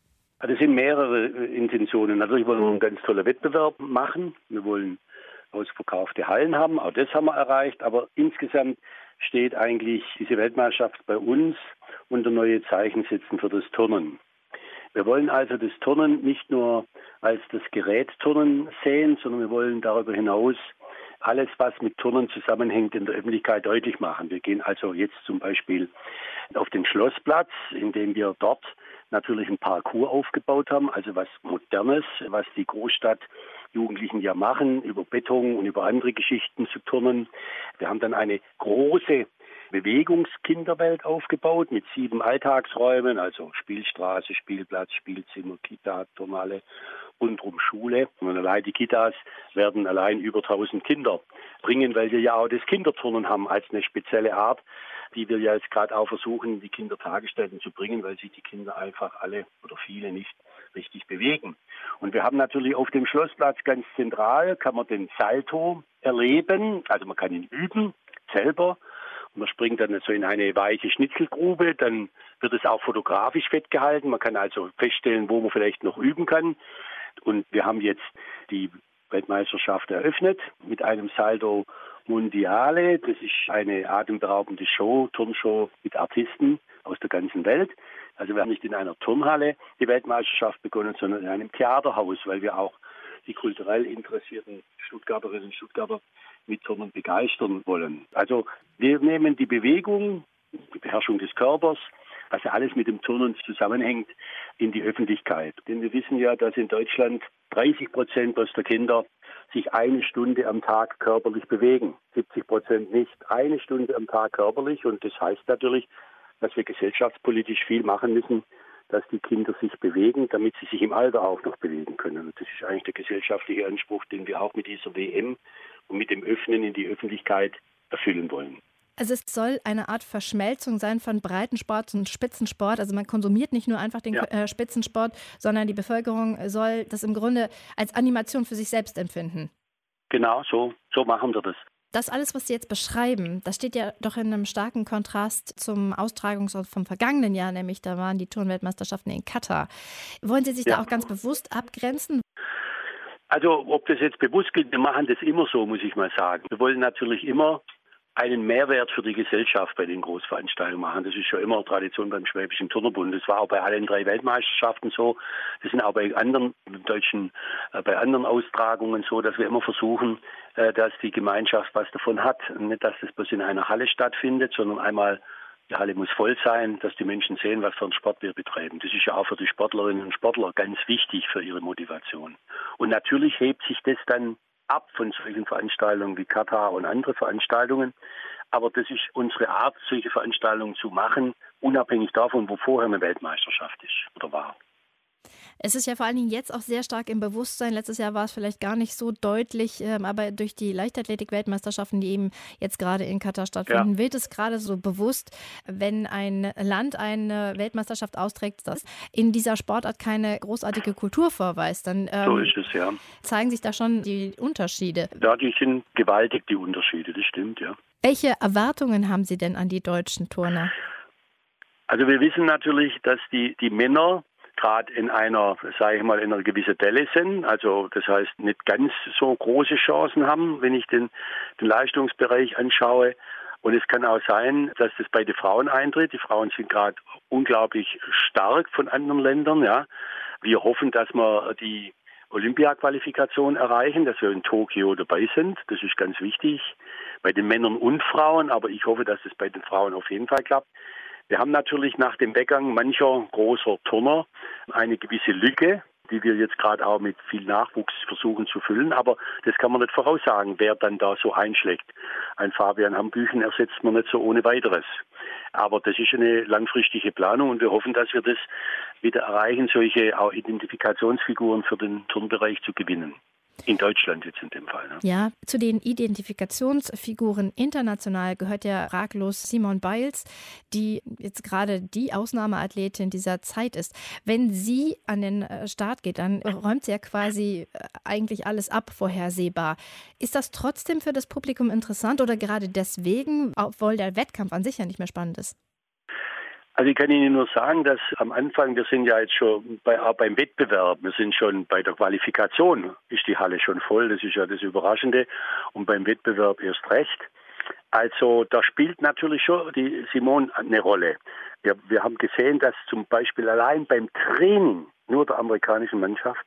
[SPEAKER 23] Es sind mehrere Intentionen. Natürlich wollen wir einen ganz tollen Wettbewerb machen. Wir wollen ausverkaufte Hallen haben, auch das haben wir erreicht. Aber insgesamt steht eigentlich diese Weltmeisterschaft bei uns unter neue Zeichen setzen für das Turnen. Wir wollen also das Turnen nicht nur als das Gerät Turnen sehen, sondern wir wollen darüber hinaus alles, was mit Turnen zusammenhängt, in der Öffentlichkeit deutlich machen. Wir gehen also jetzt zum Beispiel auf den Schlossplatz, indem wir dort natürlich ein Parcours aufgebaut haben, also was Modernes, was die Großstadtjugendlichen ja machen, über Beton und über andere Geschichten zu turnen. Wir haben dann eine große Bewegungskinderwelt aufgebaut mit sieben Alltagsräumen, also Spielstraße, Spielplatz, Spielzimmer, Kita, Turnhalle, rundrum Schule. Und allein die Kitas werden allein über tausend Kinder bringen, weil wir ja auch das Kinderturnen haben als eine spezielle Art, die wir ja jetzt gerade auch versuchen, die Kindertagesstätten zu bringen, weil sich die Kinder einfach alle oder viele nicht richtig bewegen. Und wir haben natürlich auf dem Schlossplatz ganz zentral, kann man den Salto erleben, also man kann ihn üben, selber. Man springt dann so in eine weiche Schnitzelgrube, dann wird es auch fotografisch festgehalten. Man kann also feststellen, wo man vielleicht noch üben kann. Und wir haben jetzt die Weltmeisterschaft eröffnet mit einem Salto Mondiale. Das ist eine atemberaubende Show, Turnshow mit Artisten aus der ganzen Welt. Also wir haben nicht in einer Turnhalle die Weltmeisterschaft begonnen, sondern in einem Theaterhaus, weil wir auch die kulturell interessierten Stuttgarterinnen und Stuttgarter mit Turnen begeistern wollen. Also wir nehmen die Bewegung, die Beherrschung des Körpers, was ja alles mit dem Turnen zusammenhängt, in die Öffentlichkeit. Denn wir wissen ja, dass in Deutschland dreißig Prozent der Kinder sich eine Stunde am Tag körperlich bewegen. siebzig Prozent nicht. Eine Stunde am Tag körperlich. Und das heißt natürlich, dass wir gesellschaftspolitisch viel machen müssen, dass die Kinder sich bewegen, damit sie sich im Alter auch noch bewegen können. Und das ist eigentlich der gesellschaftliche Anspruch, den wir auch mit dieser W M und mit dem Öffnen in die Öffentlichkeit erfüllen wollen.
[SPEAKER 2] Also es soll eine Art Verschmelzung sein von Breitensport und Spitzensport. Also man konsumiert nicht nur einfach den ja. äh, Spitzensport, sondern die Bevölkerung soll das im Grunde als Animation für sich selbst empfinden.
[SPEAKER 23] Genau, so, so machen wir das.
[SPEAKER 2] Das alles, was Sie jetzt beschreiben, das steht ja doch in einem starken Kontrast zum Austragungsort vom vergangenen Jahr, nämlich da waren die Turnweltmeisterschaften in Katar. Wollen Sie sich ja. da auch ganz bewusst abgrenzen?
[SPEAKER 23] Also ob das jetzt bewusst gilt, wir machen das immer so, muss ich mal sagen. Wir wollen natürlich immer einen Mehrwert für die Gesellschaft bei den Großveranstaltungen machen. Das ist schon immer Tradition beim Schwäbischen Turnerbund. Das war auch bei allen drei Weltmeisterschaften so. Das sind auch bei anderen deutschen, äh, bei anderen Austragungen so, dass wir immer versuchen, äh, dass die Gemeinschaft was davon hat. Nicht, dass das bloß in einer Halle stattfindet, sondern einmal, die Halle muss voll sein, dass die Menschen sehen, was für einen Sport wir betreiben. Das ist ja auch für die Sportlerinnen und Sportler ganz wichtig für ihre Motivation. Und natürlich hebt sich das dann ab von solchen Veranstaltungen wie Katar und andere Veranstaltungen. Aber das ist unsere Art, solche Veranstaltungen zu machen, unabhängig davon, wo vorher eine Weltmeisterschaft ist oder war.
[SPEAKER 2] Es ist ja vor allen Dingen jetzt auch sehr stark im Bewusstsein. Letztes Jahr war es vielleicht gar nicht so deutlich, aber durch die Leichtathletik-Weltmeisterschaften, die eben jetzt gerade in Katar stattfinden, ja. wird es gerade so bewusst, wenn ein Land eine Weltmeisterschaft austrägt, das in dieser Sportart keine großartige Kultur vorweist. Dann ähm,
[SPEAKER 23] so ist es, ja.
[SPEAKER 2] zeigen sich da schon die Unterschiede.
[SPEAKER 23] Ja, die sind gewaltig, die Unterschiede, das stimmt, ja.
[SPEAKER 2] Welche Erwartungen haben Sie denn an die deutschen Turner?
[SPEAKER 23] Also wir wissen natürlich, dass die, die Männer gerade in einer, sage ich mal, in einer gewissen Delle sind. Also das heißt, nicht ganz so große Chancen haben, wenn ich den, den Leistungsbereich anschaue. Und es kann auch sein, dass das bei den Frauen eintritt. Die Frauen sind gerade unglaublich stark von anderen Ländern. Ja, wir hoffen, dass wir die Olympia-Qualifikation erreichen, dass wir in Tokio dabei sind. Das ist ganz wichtig bei den Männern und Frauen. Aber ich hoffe, dass es bei den Frauen auf jeden Fall klappt. Wir haben natürlich nach dem Weggang mancher großer Turner eine gewisse Lücke, die wir jetzt gerade auch mit viel Nachwuchs versuchen zu füllen. Aber das kann man nicht voraussagen, wer dann da so einschlägt. Ein Fabian Hambüchen ersetzt man nicht so ohne weiteres. Aber das ist eine langfristige Planung und wir hoffen, dass wir das wieder erreichen, solche auch Identifikationsfiguren für den Turnbereich zu gewinnen. In Deutschland jetzt in dem Fall. Ne?
[SPEAKER 2] Ja, zu den Identifikationsfiguren international gehört ja fraglos Simone Biles, die jetzt gerade die Ausnahmeathletin dieser Zeit ist. Wenn sie an den Start geht, dann räumt sie ja quasi eigentlich alles ab, vorhersehbar. Ist das trotzdem für das Publikum interessant oder gerade deswegen, obwohl der Wettkampf an sich ja nicht mehr spannend ist?
[SPEAKER 23] Also ich kann Ihnen nur sagen, dass am Anfang, wir sind ja jetzt schon bei, auch beim Wettbewerb, wir sind schon bei der Qualifikation, ist die Halle schon voll, das ist ja das Überraschende und beim Wettbewerb erst recht. Also da spielt natürlich schon die Simone eine Rolle. Wir, wir haben gesehen, dass zum Beispiel allein beim Training nur der amerikanischen Mannschaft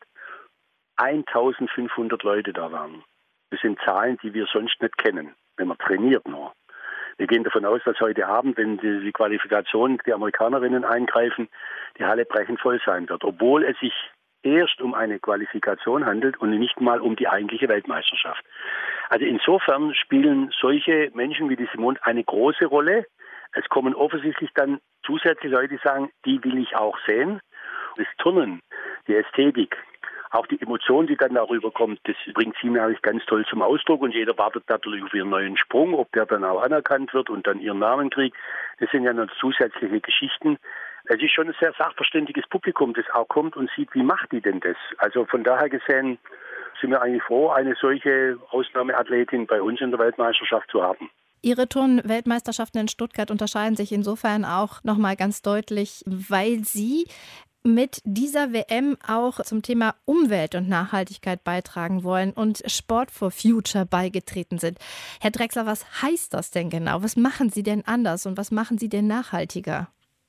[SPEAKER 23] eintausendfünfhundert Leute da waren. Das sind Zahlen, die wir sonst nicht kennen, wenn man trainiert nur. Wir gehen davon aus, dass heute Abend, wenn die, die Qualifikation die Amerikanerinnen eingreifen, die Halle brechend voll sein wird. Obwohl es sich erst um eine Qualifikation handelt und nicht mal um die eigentliche Weltmeisterschaft. Also insofern spielen solche Menschen wie die Simone eine große Rolle. Es kommen offensichtlich dann zusätzlich Leute, die sagen, die will ich auch sehen. Das Turnen, die Ästhetik, auch die Emotion, die dann darüber kommt, das bringt sie natürlich ganz toll zum Ausdruck und jeder wartet natürlich auf ihren neuen Sprung, ob der dann auch anerkannt wird und dann ihren Namen kriegt. Das sind ja noch zusätzliche Geschichten. Es ist schon ein sehr sachverständiges Publikum, das auch kommt und sieht, wie macht die denn das? Also von daher gesehen sind wir eigentlich froh, eine solche Ausnahmeathletin bei uns in der Weltmeisterschaft zu haben.
[SPEAKER 2] Ihre Turn-Weltmeisterschaften in Stuttgart unterscheiden sich insofern auch nochmal ganz deutlich, weil Sie mit dieser W M auch zum Thema Umwelt und Nachhaltigkeit beitragen wollen und Sport for Future beigetreten sind. Herr Drechsler, was heißt das denn genau? Was machen Sie denn anders und was machen Sie denn nachhaltiger?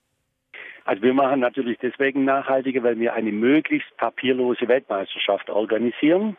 [SPEAKER 23] Also wir machen natürlich deswegen nachhaltiger, weil wir eine möglichst papierlose Weltmeisterschaft organisieren,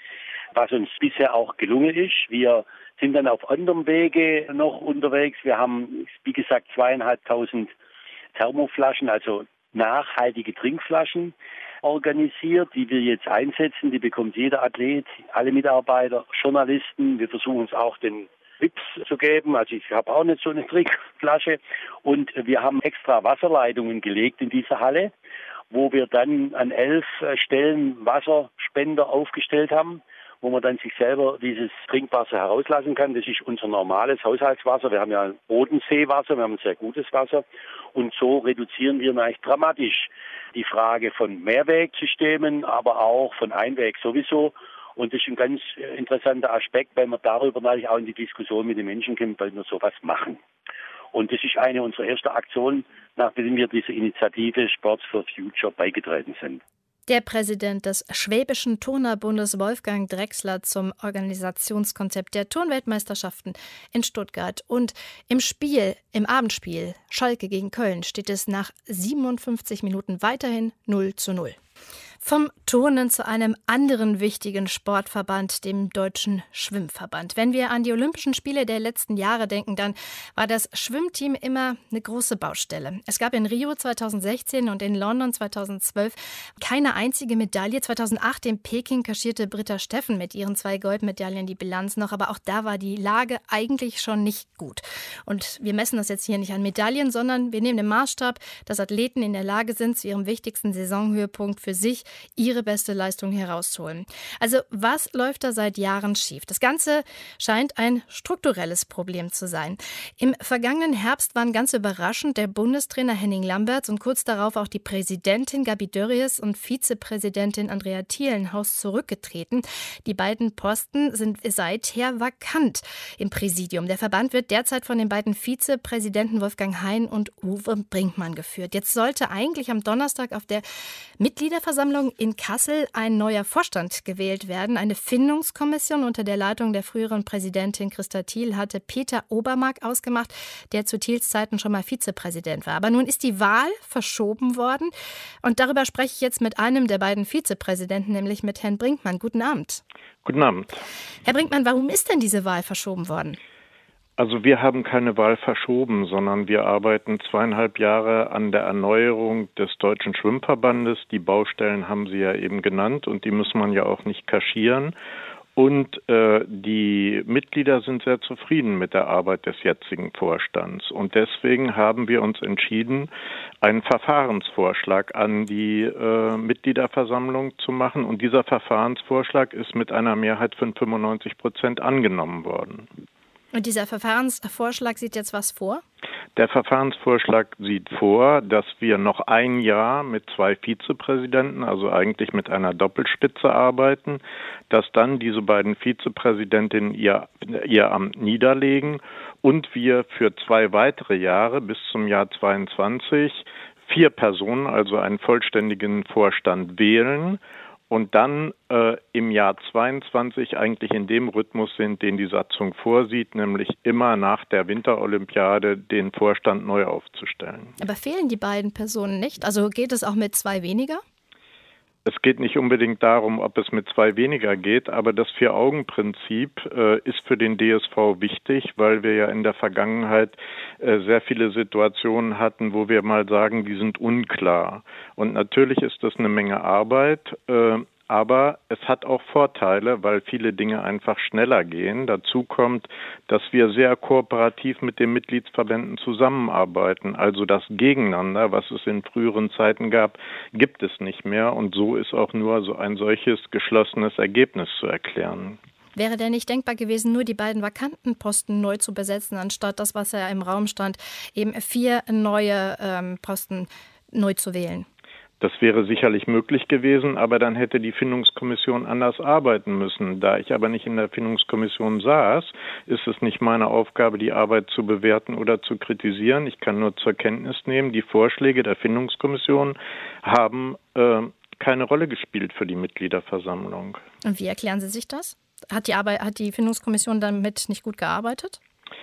[SPEAKER 23] was uns bisher auch gelungen ist. Wir sind dann auf anderem Wege noch unterwegs. Wir haben, wie gesagt, zweieinhalbtausend Thermoflaschen, also nachhaltige Trinkflaschen organisiert, die wir jetzt einsetzen. Die bekommt jeder Athlet, alle Mitarbeiter, Journalisten. Wir versuchen es auch den V I Ps zu geben. Also ich habe auch nicht so eine Trinkflasche. Und wir haben extra Wasserleitungen gelegt in dieser Halle, wo wir dann an elf Stellen Wasserspender aufgestellt haben, wo man dann sich selber dieses Trinkwasser herauslassen kann. Das ist unser normales Haushaltswasser. Wir haben ja Bodenseewasser, wir haben ein sehr gutes Wasser. Und so reduzieren wir eigentlich dramatisch die Frage von Mehrwegsystemen, aber auch von Einweg sowieso. Und das ist ein ganz interessanter Aspekt, weil man darüber natürlich auch in die Diskussion mit den Menschen kommt, weil wir sowas machen. Und das ist eine unserer ersten Aktionen, nachdem wir dieser Initiative Sports for Future beigetreten sind.
[SPEAKER 2] Der Präsident des Schwäbischen Turnerbundes Wolfgang Drechsler zum Organisationskonzept der Turnweltmeisterschaften in Stuttgart. Und im Spiel, im Abendspiel Schalke gegen Köln steht es nach siebenundfünfzig Minuten weiterhin null zu null. Vom Turnen zu einem anderen wichtigen Sportverband, dem Deutschen Schwimmverband. Wenn wir an die Olympischen Spiele der letzten Jahre denken, dann war das Schwimmteam immer eine große Baustelle. Es gab in Rio zweitausendsechzehn und in London zweitausendzwölf keine einzige Medaille. zweitausendacht in Peking kaschierte Britta Steffen mit ihren zwei Goldmedaillen die Bilanz noch, aber auch da war die Lage eigentlich schon nicht gut. Und wir messen das jetzt hier nicht an Medaillen, sondern wir nehmen den Maßstab, dass Athleten in der Lage sind, zu ihrem wichtigsten Saisonhöhepunkt für sich ihre beste Leistung herauszuholen. Also was läuft da seit Jahren schief? Das Ganze scheint ein strukturelles Problem zu sein. Im vergangenen Herbst waren ganz überraschend der Bundestrainer Henning Lambertz und kurz darauf auch die Präsidentin Gabi Dörries und Vizepräsidentin Andrea Thielenhaus zurückgetreten. Die beiden Posten sind seither vakant im Präsidium. Der Verband wird derzeit von den beiden Vizepräsidenten Wolfgang Hein und Uwe Brinkmann geführt. Jetzt sollte eigentlich am Donnerstag auf der Mitgliederversammlung in Kassel ein neuer Vorstand gewählt werden. Eine Findungskommission unter der Leitung der früheren Präsidentin Christa Thiel hatte Peter Obermark ausgemacht, der zu Thiels Zeiten schon mal Vizepräsident war. Aber nun ist die Wahl verschoben worden und darüber spreche ich jetzt mit einem der beiden Vizepräsidenten, nämlich mit Herrn Brinkmann. Guten Abend.
[SPEAKER 3] Guten Abend.
[SPEAKER 2] Herr Brinkmann, warum ist denn diese Wahl verschoben worden?
[SPEAKER 3] Also wir haben keine Wahl verschoben, sondern wir arbeiten zweieinhalb Jahre an der Erneuerung des Deutschen Schwimmverbandes. Die Baustellen haben Sie ja eben genannt und die muss man ja auch nicht kaschieren. Und äh, die Mitglieder sind sehr zufrieden mit der Arbeit des jetzigen Vorstands. Und deswegen haben wir uns entschieden, einen Verfahrensvorschlag an die äh, Mitgliederversammlung zu machen. Und dieser Verfahrensvorschlag ist mit einer Mehrheit von fünfundneunzig Prozent angenommen worden.
[SPEAKER 2] Und dieser Verfahrensvorschlag sieht jetzt was vor?
[SPEAKER 3] Der Verfahrensvorschlag sieht vor, dass wir noch ein Jahr mit zwei Vizepräsidenten, also eigentlich mit einer Doppelspitze arbeiten, dass dann diese beiden Vizepräsidentinnen ihr, ihr Amt niederlegen und wir für zwei weitere Jahre bis zum Jahr zweiundzwanzig vier Personen, also einen vollständigen Vorstand wählen. Und dann äh, im Jahr zweiundzwanzig eigentlich in dem Rhythmus sind, den die Satzung vorsieht, nämlich immer nach der Winterolympiade den Vorstand neu aufzustellen.
[SPEAKER 2] Aber fehlen die beiden Personen nicht? Also geht es auch mit zwei weniger?
[SPEAKER 3] Es geht nicht unbedingt darum, ob es mit zwei weniger geht, aber das Vier-Augen-Prinzip äh, ist für den D S V wichtig, weil wir ja in der Vergangenheit äh, sehr viele Situationen hatten, wo wir mal sagen, die sind unklar. Und natürlich ist das eine Menge Arbeit, äh, aber es hat auch Vorteile, weil viele Dinge einfach schneller gehen. Dazu kommt, dass wir sehr kooperativ mit den Mitgliedsverbänden zusammenarbeiten. Also das Gegeneinander, was es in früheren Zeiten gab, gibt es nicht mehr. Und so ist auch nur so ein solches geschlossenes Ergebnis zu erklären.
[SPEAKER 2] Wäre denn nicht denkbar gewesen, nur die beiden vakanten Posten neu zu besetzen, anstatt das, was ja im Raum stand, eben vier neue ähm, Posten neu zu wählen?
[SPEAKER 3] Das wäre sicherlich möglich gewesen, aber dann hätte die Findungskommission anders arbeiten müssen. Da ich aber nicht in der Findungskommission saß, ist es nicht meine Aufgabe, die Arbeit zu bewerten oder zu kritisieren. Ich kann nur zur Kenntnis nehmen, die Vorschläge der Findungskommission haben äh, keine Rolle gespielt für die Mitgliederversammlung.
[SPEAKER 2] Und wie erklären Sie sich das? Hat die Arbeit, hat die Findungskommission damit nicht gut gearbeitet?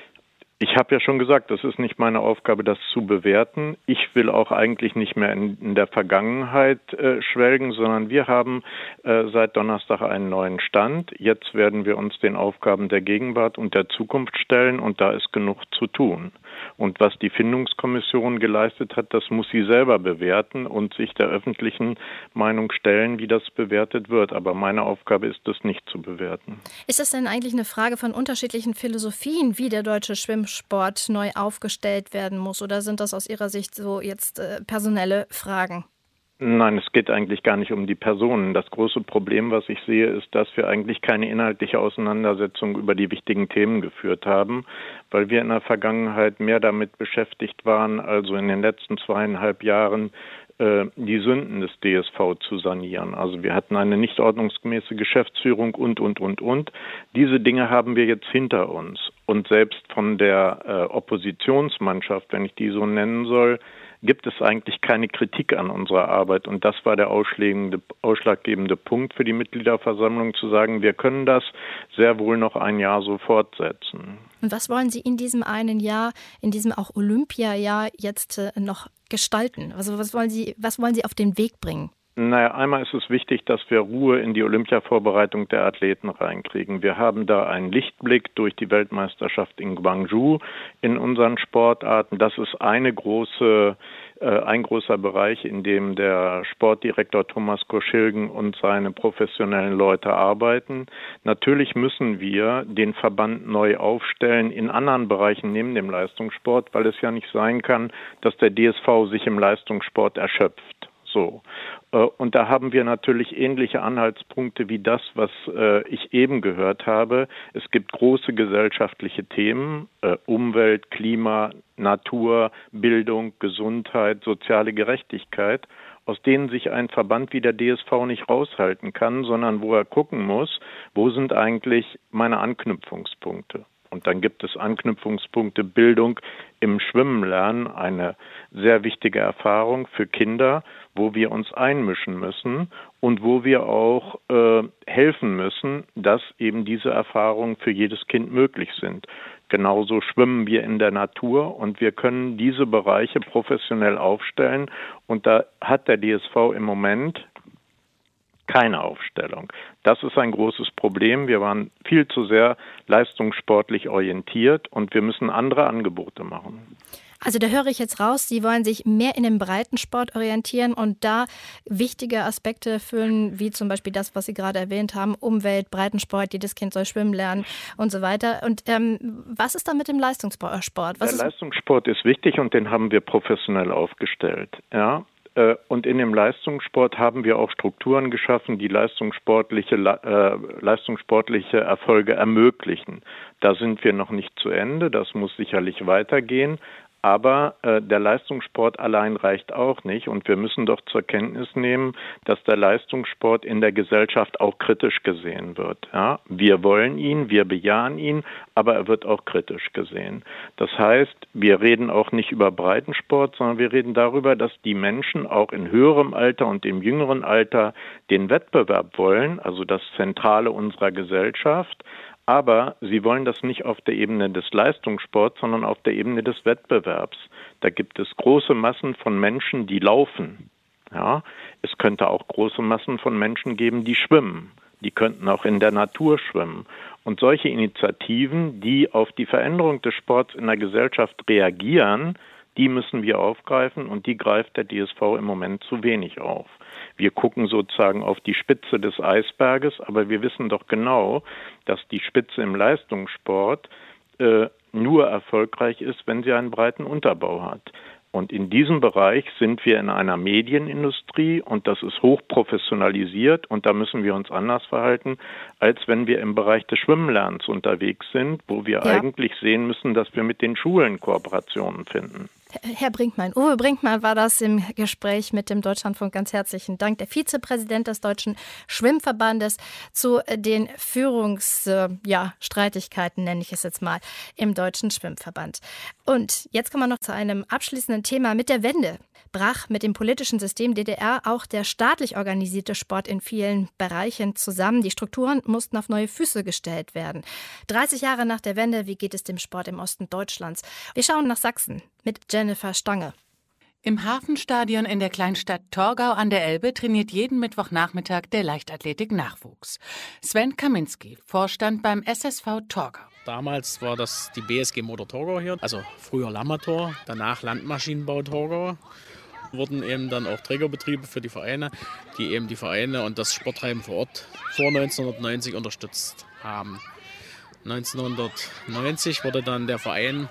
[SPEAKER 3] Ich habe ja schon gesagt, das ist nicht meine Aufgabe, das zu bewerten. Ich will auch eigentlich nicht mehr in, in der Vergangenheit äh, schwelgen, sondern wir haben äh, seit Donnerstag einen neuen Stand. Jetzt werden wir uns den Aufgaben der Gegenwart und der Zukunft stellen und da ist genug zu tun. Und was die Findungskommission geleistet hat, das muss sie selber bewerten und sich der öffentlichen Meinung stellen, wie das bewertet wird. Aber meine Aufgabe ist es nicht zu bewerten.
[SPEAKER 2] Ist das denn eigentlich eine Frage von unterschiedlichen Philosophien, wie der deutsche Schwimmsport neu aufgestellt werden muss? Oder sind das aus Ihrer Sicht so jetzt äh, personelle Fragen?
[SPEAKER 3] Nein, es geht eigentlich gar nicht um die Personen. Das große Problem, was ich sehe, ist, dass wir eigentlich keine inhaltliche Auseinandersetzung über die wichtigen Themen geführt haben, weil wir in der Vergangenheit mehr damit beschäftigt waren, also in den letzten zweieinhalb Jahren äh, die Sünden des D S V zu sanieren. Also wir hatten eine nicht ordnungsgemäße Geschäftsführung und, und, und, und. Diese Dinge haben wir jetzt hinter uns. Und selbst von der äh, Oppositionsmannschaft, wenn ich die so nennen soll, gibt es eigentlich keine Kritik an unserer Arbeit. Und das war der ausschlaggebende, ausschlaggebende Punkt für die Mitgliederversammlung, zu sagen, wir können das sehr wohl noch ein Jahr so fortsetzen.
[SPEAKER 2] Und was wollen Sie in diesem einen Jahr, in diesem auch Olympiajahr jetzt äh, noch gestalten? Also was wollen Sie, was wollen Sie auf den Weg bringen?
[SPEAKER 3] Naja, einmal ist es wichtig, dass wir Ruhe in die Olympiavorbereitung der Athleten reinkriegen. Wir haben da einen Lichtblick durch die Weltmeisterschaft in Gwangju in unseren Sportarten. Das ist eine große, äh, ein großer Bereich, in dem der Sportdirektor Thomas Koschilgen und seine professionellen Leute arbeiten. Natürlich müssen wir den Verband neu aufstellen in anderen Bereichen neben dem Leistungssport, weil es ja nicht sein kann, dass der D S V sich im Leistungssport erschöpft. So. Und da haben wir natürlich ähnliche Anhaltspunkte wie das, was äh, ich eben gehört habe. Es gibt große gesellschaftliche Themen, äh, Umwelt, Klima, Natur, Bildung, Gesundheit, soziale Gerechtigkeit, aus denen sich ein Verband wie der D S V nicht raushalten kann, sondern wo er gucken muss, wo sind eigentlich meine Anknüpfungspunkte. Und dann gibt es Anknüpfungspunkte Bildung im Schwimmen lernen, eine sehr wichtige Erfahrung für Kinder, wo wir uns einmischen müssen und wo wir auch äh, helfen müssen, dass eben diese Erfahrungen für jedes Kind möglich sind. Genauso schwimmen wir in der Natur und wir können diese Bereiche professionell aufstellen. Und da hat der D S V im Moment keine Aufstellung. Das ist ein großes Problem. Wir waren viel zu sehr leistungssportlich orientiert und wir müssen andere Angebote machen.
[SPEAKER 2] Also da höre ich jetzt raus, Sie wollen sich mehr in den Breitensport orientieren und da wichtige Aspekte erfüllen, wie zum Beispiel das, was Sie gerade erwähnt haben, Umwelt, Breitensport, jedes Kind soll schwimmen lernen und so weiter. Und ähm, was ist da mit dem Leistungssport? Was
[SPEAKER 3] Der
[SPEAKER 2] ist
[SPEAKER 3] Leistungssport ist wichtig und den haben wir professionell aufgestellt. Ja. Und in dem Leistungssport haben wir auch Strukturen geschaffen, die leistungssportliche, äh, leistungssportliche Erfolge ermöglichen. Da sind wir noch nicht zu Ende, das muss sicherlich weitergehen. Aber äh, der Leistungssport allein reicht auch nicht und wir müssen doch zur Kenntnis nehmen, dass der Leistungssport in der Gesellschaft auch kritisch gesehen wird. Ja? Wir wollen ihn, wir bejahen ihn, aber er wird auch kritisch gesehen. Das heißt, wir reden auch nicht über Breitensport, sondern wir reden darüber, dass die Menschen auch in höherem Alter und im jüngeren Alter den Wettbewerb wollen, also das Zentrale unserer Gesellschaft. Aber sie wollen das nicht auf der Ebene des Leistungssports, sondern auf der Ebene des Wettbewerbs. Da gibt es große Massen von Menschen, die laufen. Ja, es könnte auch große Massen von Menschen geben, die schwimmen. Die könnten auch in der Natur schwimmen. Und solche Initiativen, die auf die Veränderung des Sports in der Gesellschaft reagieren, die müssen wir aufgreifen und die greift der D S V im Moment zu wenig auf. Wir gucken sozusagen auf die Spitze des Eisberges, aber wir wissen doch genau, dass die Spitze im Leistungssport äh, nur erfolgreich ist, wenn sie einen breiten Unterbau hat. Und in diesem Bereich sind wir in einer Medienindustrie und das ist hochprofessionalisiert und da müssen wir uns anders verhalten, als wenn wir im Bereich des Schwimmenlernens unterwegs sind, wo wir ja. eigentlich sehen müssen, dass wir mit den Schulen Kooperationen finden.
[SPEAKER 2] Herr Brinkmann, Uwe Brinkmann war das im Gespräch mit dem Deutschlandfunk. Ganz herzlichen Dank. Der Vizepräsident des Deutschen Schwimmverbandes zu den Führungsstreitigkeiten, ja, nenne ich es jetzt mal, im Deutschen Schwimmverband. Und jetzt kommen wir noch zu einem abschließenden Thema mit der Wende. Brach mit dem politischen System D D R auch der staatlich organisierte Sport in vielen Bereichen zusammen. Die Strukturen mussten auf neue Füße gestellt werden. dreißig Jahre nach der Wende, wie geht es dem Sport im Osten Deutschlands? Wir schauen nach Sachsen mit Jennifer Stange.
[SPEAKER 4] Im Hafenstadion in der Kleinstadt Torgau an der Elbe trainiert jeden Mittwochnachmittag der Leichtathletik-Nachwuchs. Sven Kaminski, Vorstand beim S S V Torgau.
[SPEAKER 5] Damals war das die B S G Motor Torgau hier, also früher Lammertor, danach Landmaschinenbau Torgau. Wurden eben dann auch Trägerbetriebe für die Vereine, die eben die Vereine und das Sporttreiben vor Ort vor neunzehnhundertneunzig unterstützt haben. neunzehnhundertneunzig wurde dann der Verein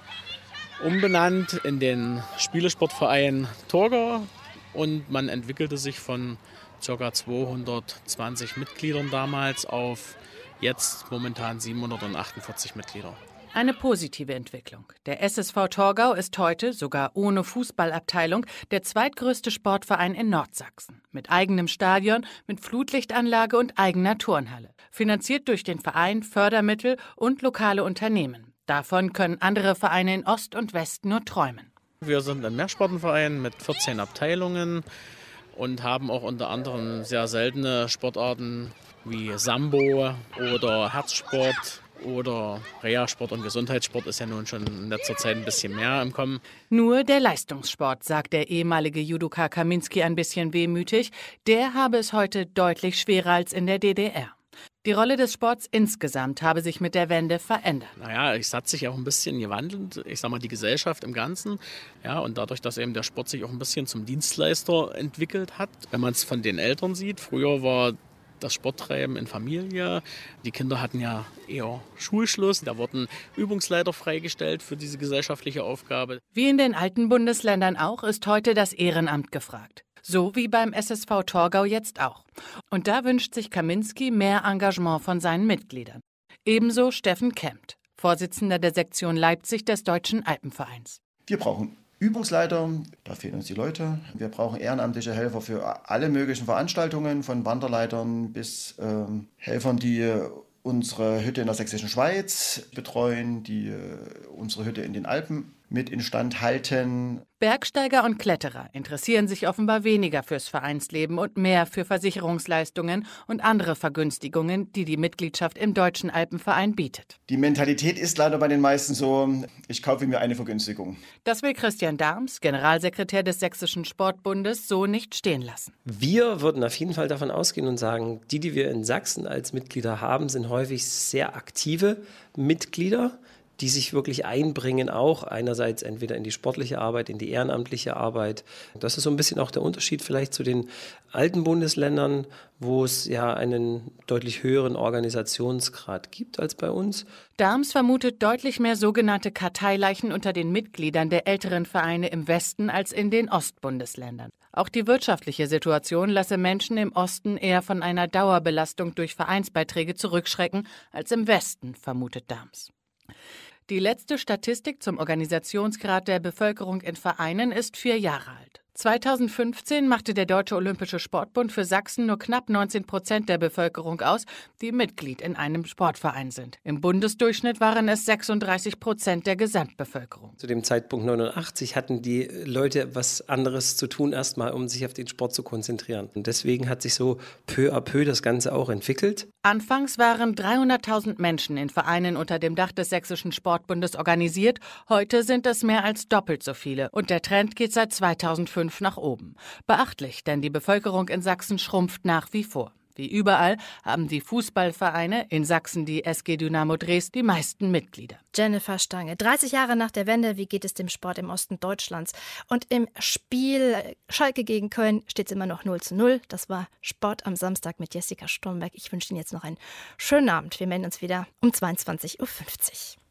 [SPEAKER 5] umbenannt in den Spielesportverein Torgau und man entwickelte sich von ca. zweihundertzwanzig Mitgliedern damals auf jetzt momentan siebenhundertachtundvierzig Mitglieder.
[SPEAKER 4] Eine positive Entwicklung. Der S S V Torgau ist heute, sogar ohne Fußballabteilung, der zweitgrößte Sportverein in Nordsachsen. Mit eigenem Stadion, mit Flutlichtanlage und eigener Turnhalle. Finanziert durch den Verein, Fördermittel und lokale Unternehmen. Davon können andere Vereine in Ost und West nur träumen.
[SPEAKER 5] Wir sind ein Mehrsportenverein mit vierzehn Abteilungen und haben auch unter anderem sehr seltene Sportarten wie Sambo oder Herzsport. Oder Reha-Sport und Gesundheitssport ist ja nun schon in letzter Zeit ein bisschen mehr im Kommen.
[SPEAKER 4] Nur der Leistungssport, sagt der ehemalige Judoka Kaminski ein bisschen wehmütig, der habe es heute deutlich schwerer als in der D D R. Die Rolle des Sports insgesamt habe sich mit der Wende verändert.
[SPEAKER 5] Naja, es hat sich auch ein bisschen gewandelt. Ich sag mal, die Gesellschaft im Ganzen. Ja, und dadurch, dass eben der Sport sich auch ein bisschen zum Dienstleister entwickelt hat. Wenn man es von den Eltern sieht, früher war das Sporttreiben in Familie. Die Kinder hatten ja eher Schulschluss. Da wurden Übungsleiter freigestellt für diese gesellschaftliche Aufgabe.
[SPEAKER 4] Wie in den alten Bundesländern auch, ist heute das Ehrenamt gefragt. So wie beim S S V Torgau jetzt auch. Und da wünscht sich Kaminski mehr Engagement von seinen Mitgliedern. Ebenso Steffen Kempt, Vorsitzender der Sektion Leipzig des Deutschen Alpenvereins.
[SPEAKER 6] Wir brauchen Übungsleiter, da fehlen uns die Leute. Wir brauchen ehrenamtliche Helfer für alle möglichen Veranstaltungen, von Wanderleitern bis ähm, Helfern, die unsere Hütte in der Sächsischen Schweiz betreuen, die äh, unsere Hütte in den Alpen mit instand halten.
[SPEAKER 4] Bergsteiger und Kletterer interessieren sich offenbar weniger fürs Vereinsleben und mehr für Versicherungsleistungen und andere Vergünstigungen, die die Mitgliedschaft im Deutschen Alpenverein bietet.
[SPEAKER 6] Die Mentalität ist leider bei den meisten so, ich kaufe mir eine Vergünstigung.
[SPEAKER 4] Das will Christian Darms, Generalsekretär des Sächsischen Sportbundes, so nicht stehen lassen.
[SPEAKER 24] Wir würden auf jeden Fall davon ausgehen und sagen, die, die wir in Sachsen als Mitglieder haben, sind häufig sehr aktive Mitglieder, die sich wirklich einbringen, auch einerseits entweder in die sportliche Arbeit, in die ehrenamtliche Arbeit. Das ist so ein bisschen auch der Unterschied vielleicht zu den alten Bundesländern, wo es ja einen deutlich höheren Organisationsgrad gibt als bei uns.
[SPEAKER 4] Darms vermutet deutlich mehr sogenannte Karteileichen unter den Mitgliedern der älteren Vereine im Westen als in den Ostbundesländern. Auch die wirtschaftliche Situation lasse Menschen im Osten eher von einer Dauerbelastung durch Vereinsbeiträge zurückschrecken als im Westen, vermutet Darms. Die letzte Statistik zum Organisationsgrad der Bevölkerung in Vereinen ist vier Jahre alt. zweitausendfünfzehn machte der Deutsche Olympische Sportbund für Sachsen nur knapp neunzehn Prozent der Bevölkerung aus, die Mitglied in einem Sportverein sind. Im Bundesdurchschnitt waren es sechsunddreißig Prozent der Gesamtbevölkerung.
[SPEAKER 24] Zu dem Zeitpunkt neunundachtzig hatten die Leute was anderes zu tun, erstmal, um sich auf den Sport zu konzentrieren. Und deswegen hat sich so peu à peu das Ganze auch entwickelt.
[SPEAKER 4] Anfangs waren dreihunderttausend Menschen in Vereinen unter dem Dach des Sächsischen Sportbundes organisiert. Heute sind es mehr als doppelt so viele. Und der Trend geht seit zweitausendfünf nach oben. Beachtlich, denn die Bevölkerung in Sachsen schrumpft nach wie vor. Wie überall haben die Fußballvereine, in Sachsen die S G Dynamo Dresden, die meisten Mitglieder.
[SPEAKER 2] Jennifer Stange. dreißig Jahre nach der Wende, wie geht es dem Sport im Osten Deutschlands? Und im Spiel Schalke gegen Köln steht es immer noch null zu null. Das war Sport am Samstag mit Jessica Sturmberg. Ich wünsche Ihnen jetzt noch einen schönen Abend. Wir melden uns wieder um zweiundzwanzig Uhr fünfzig.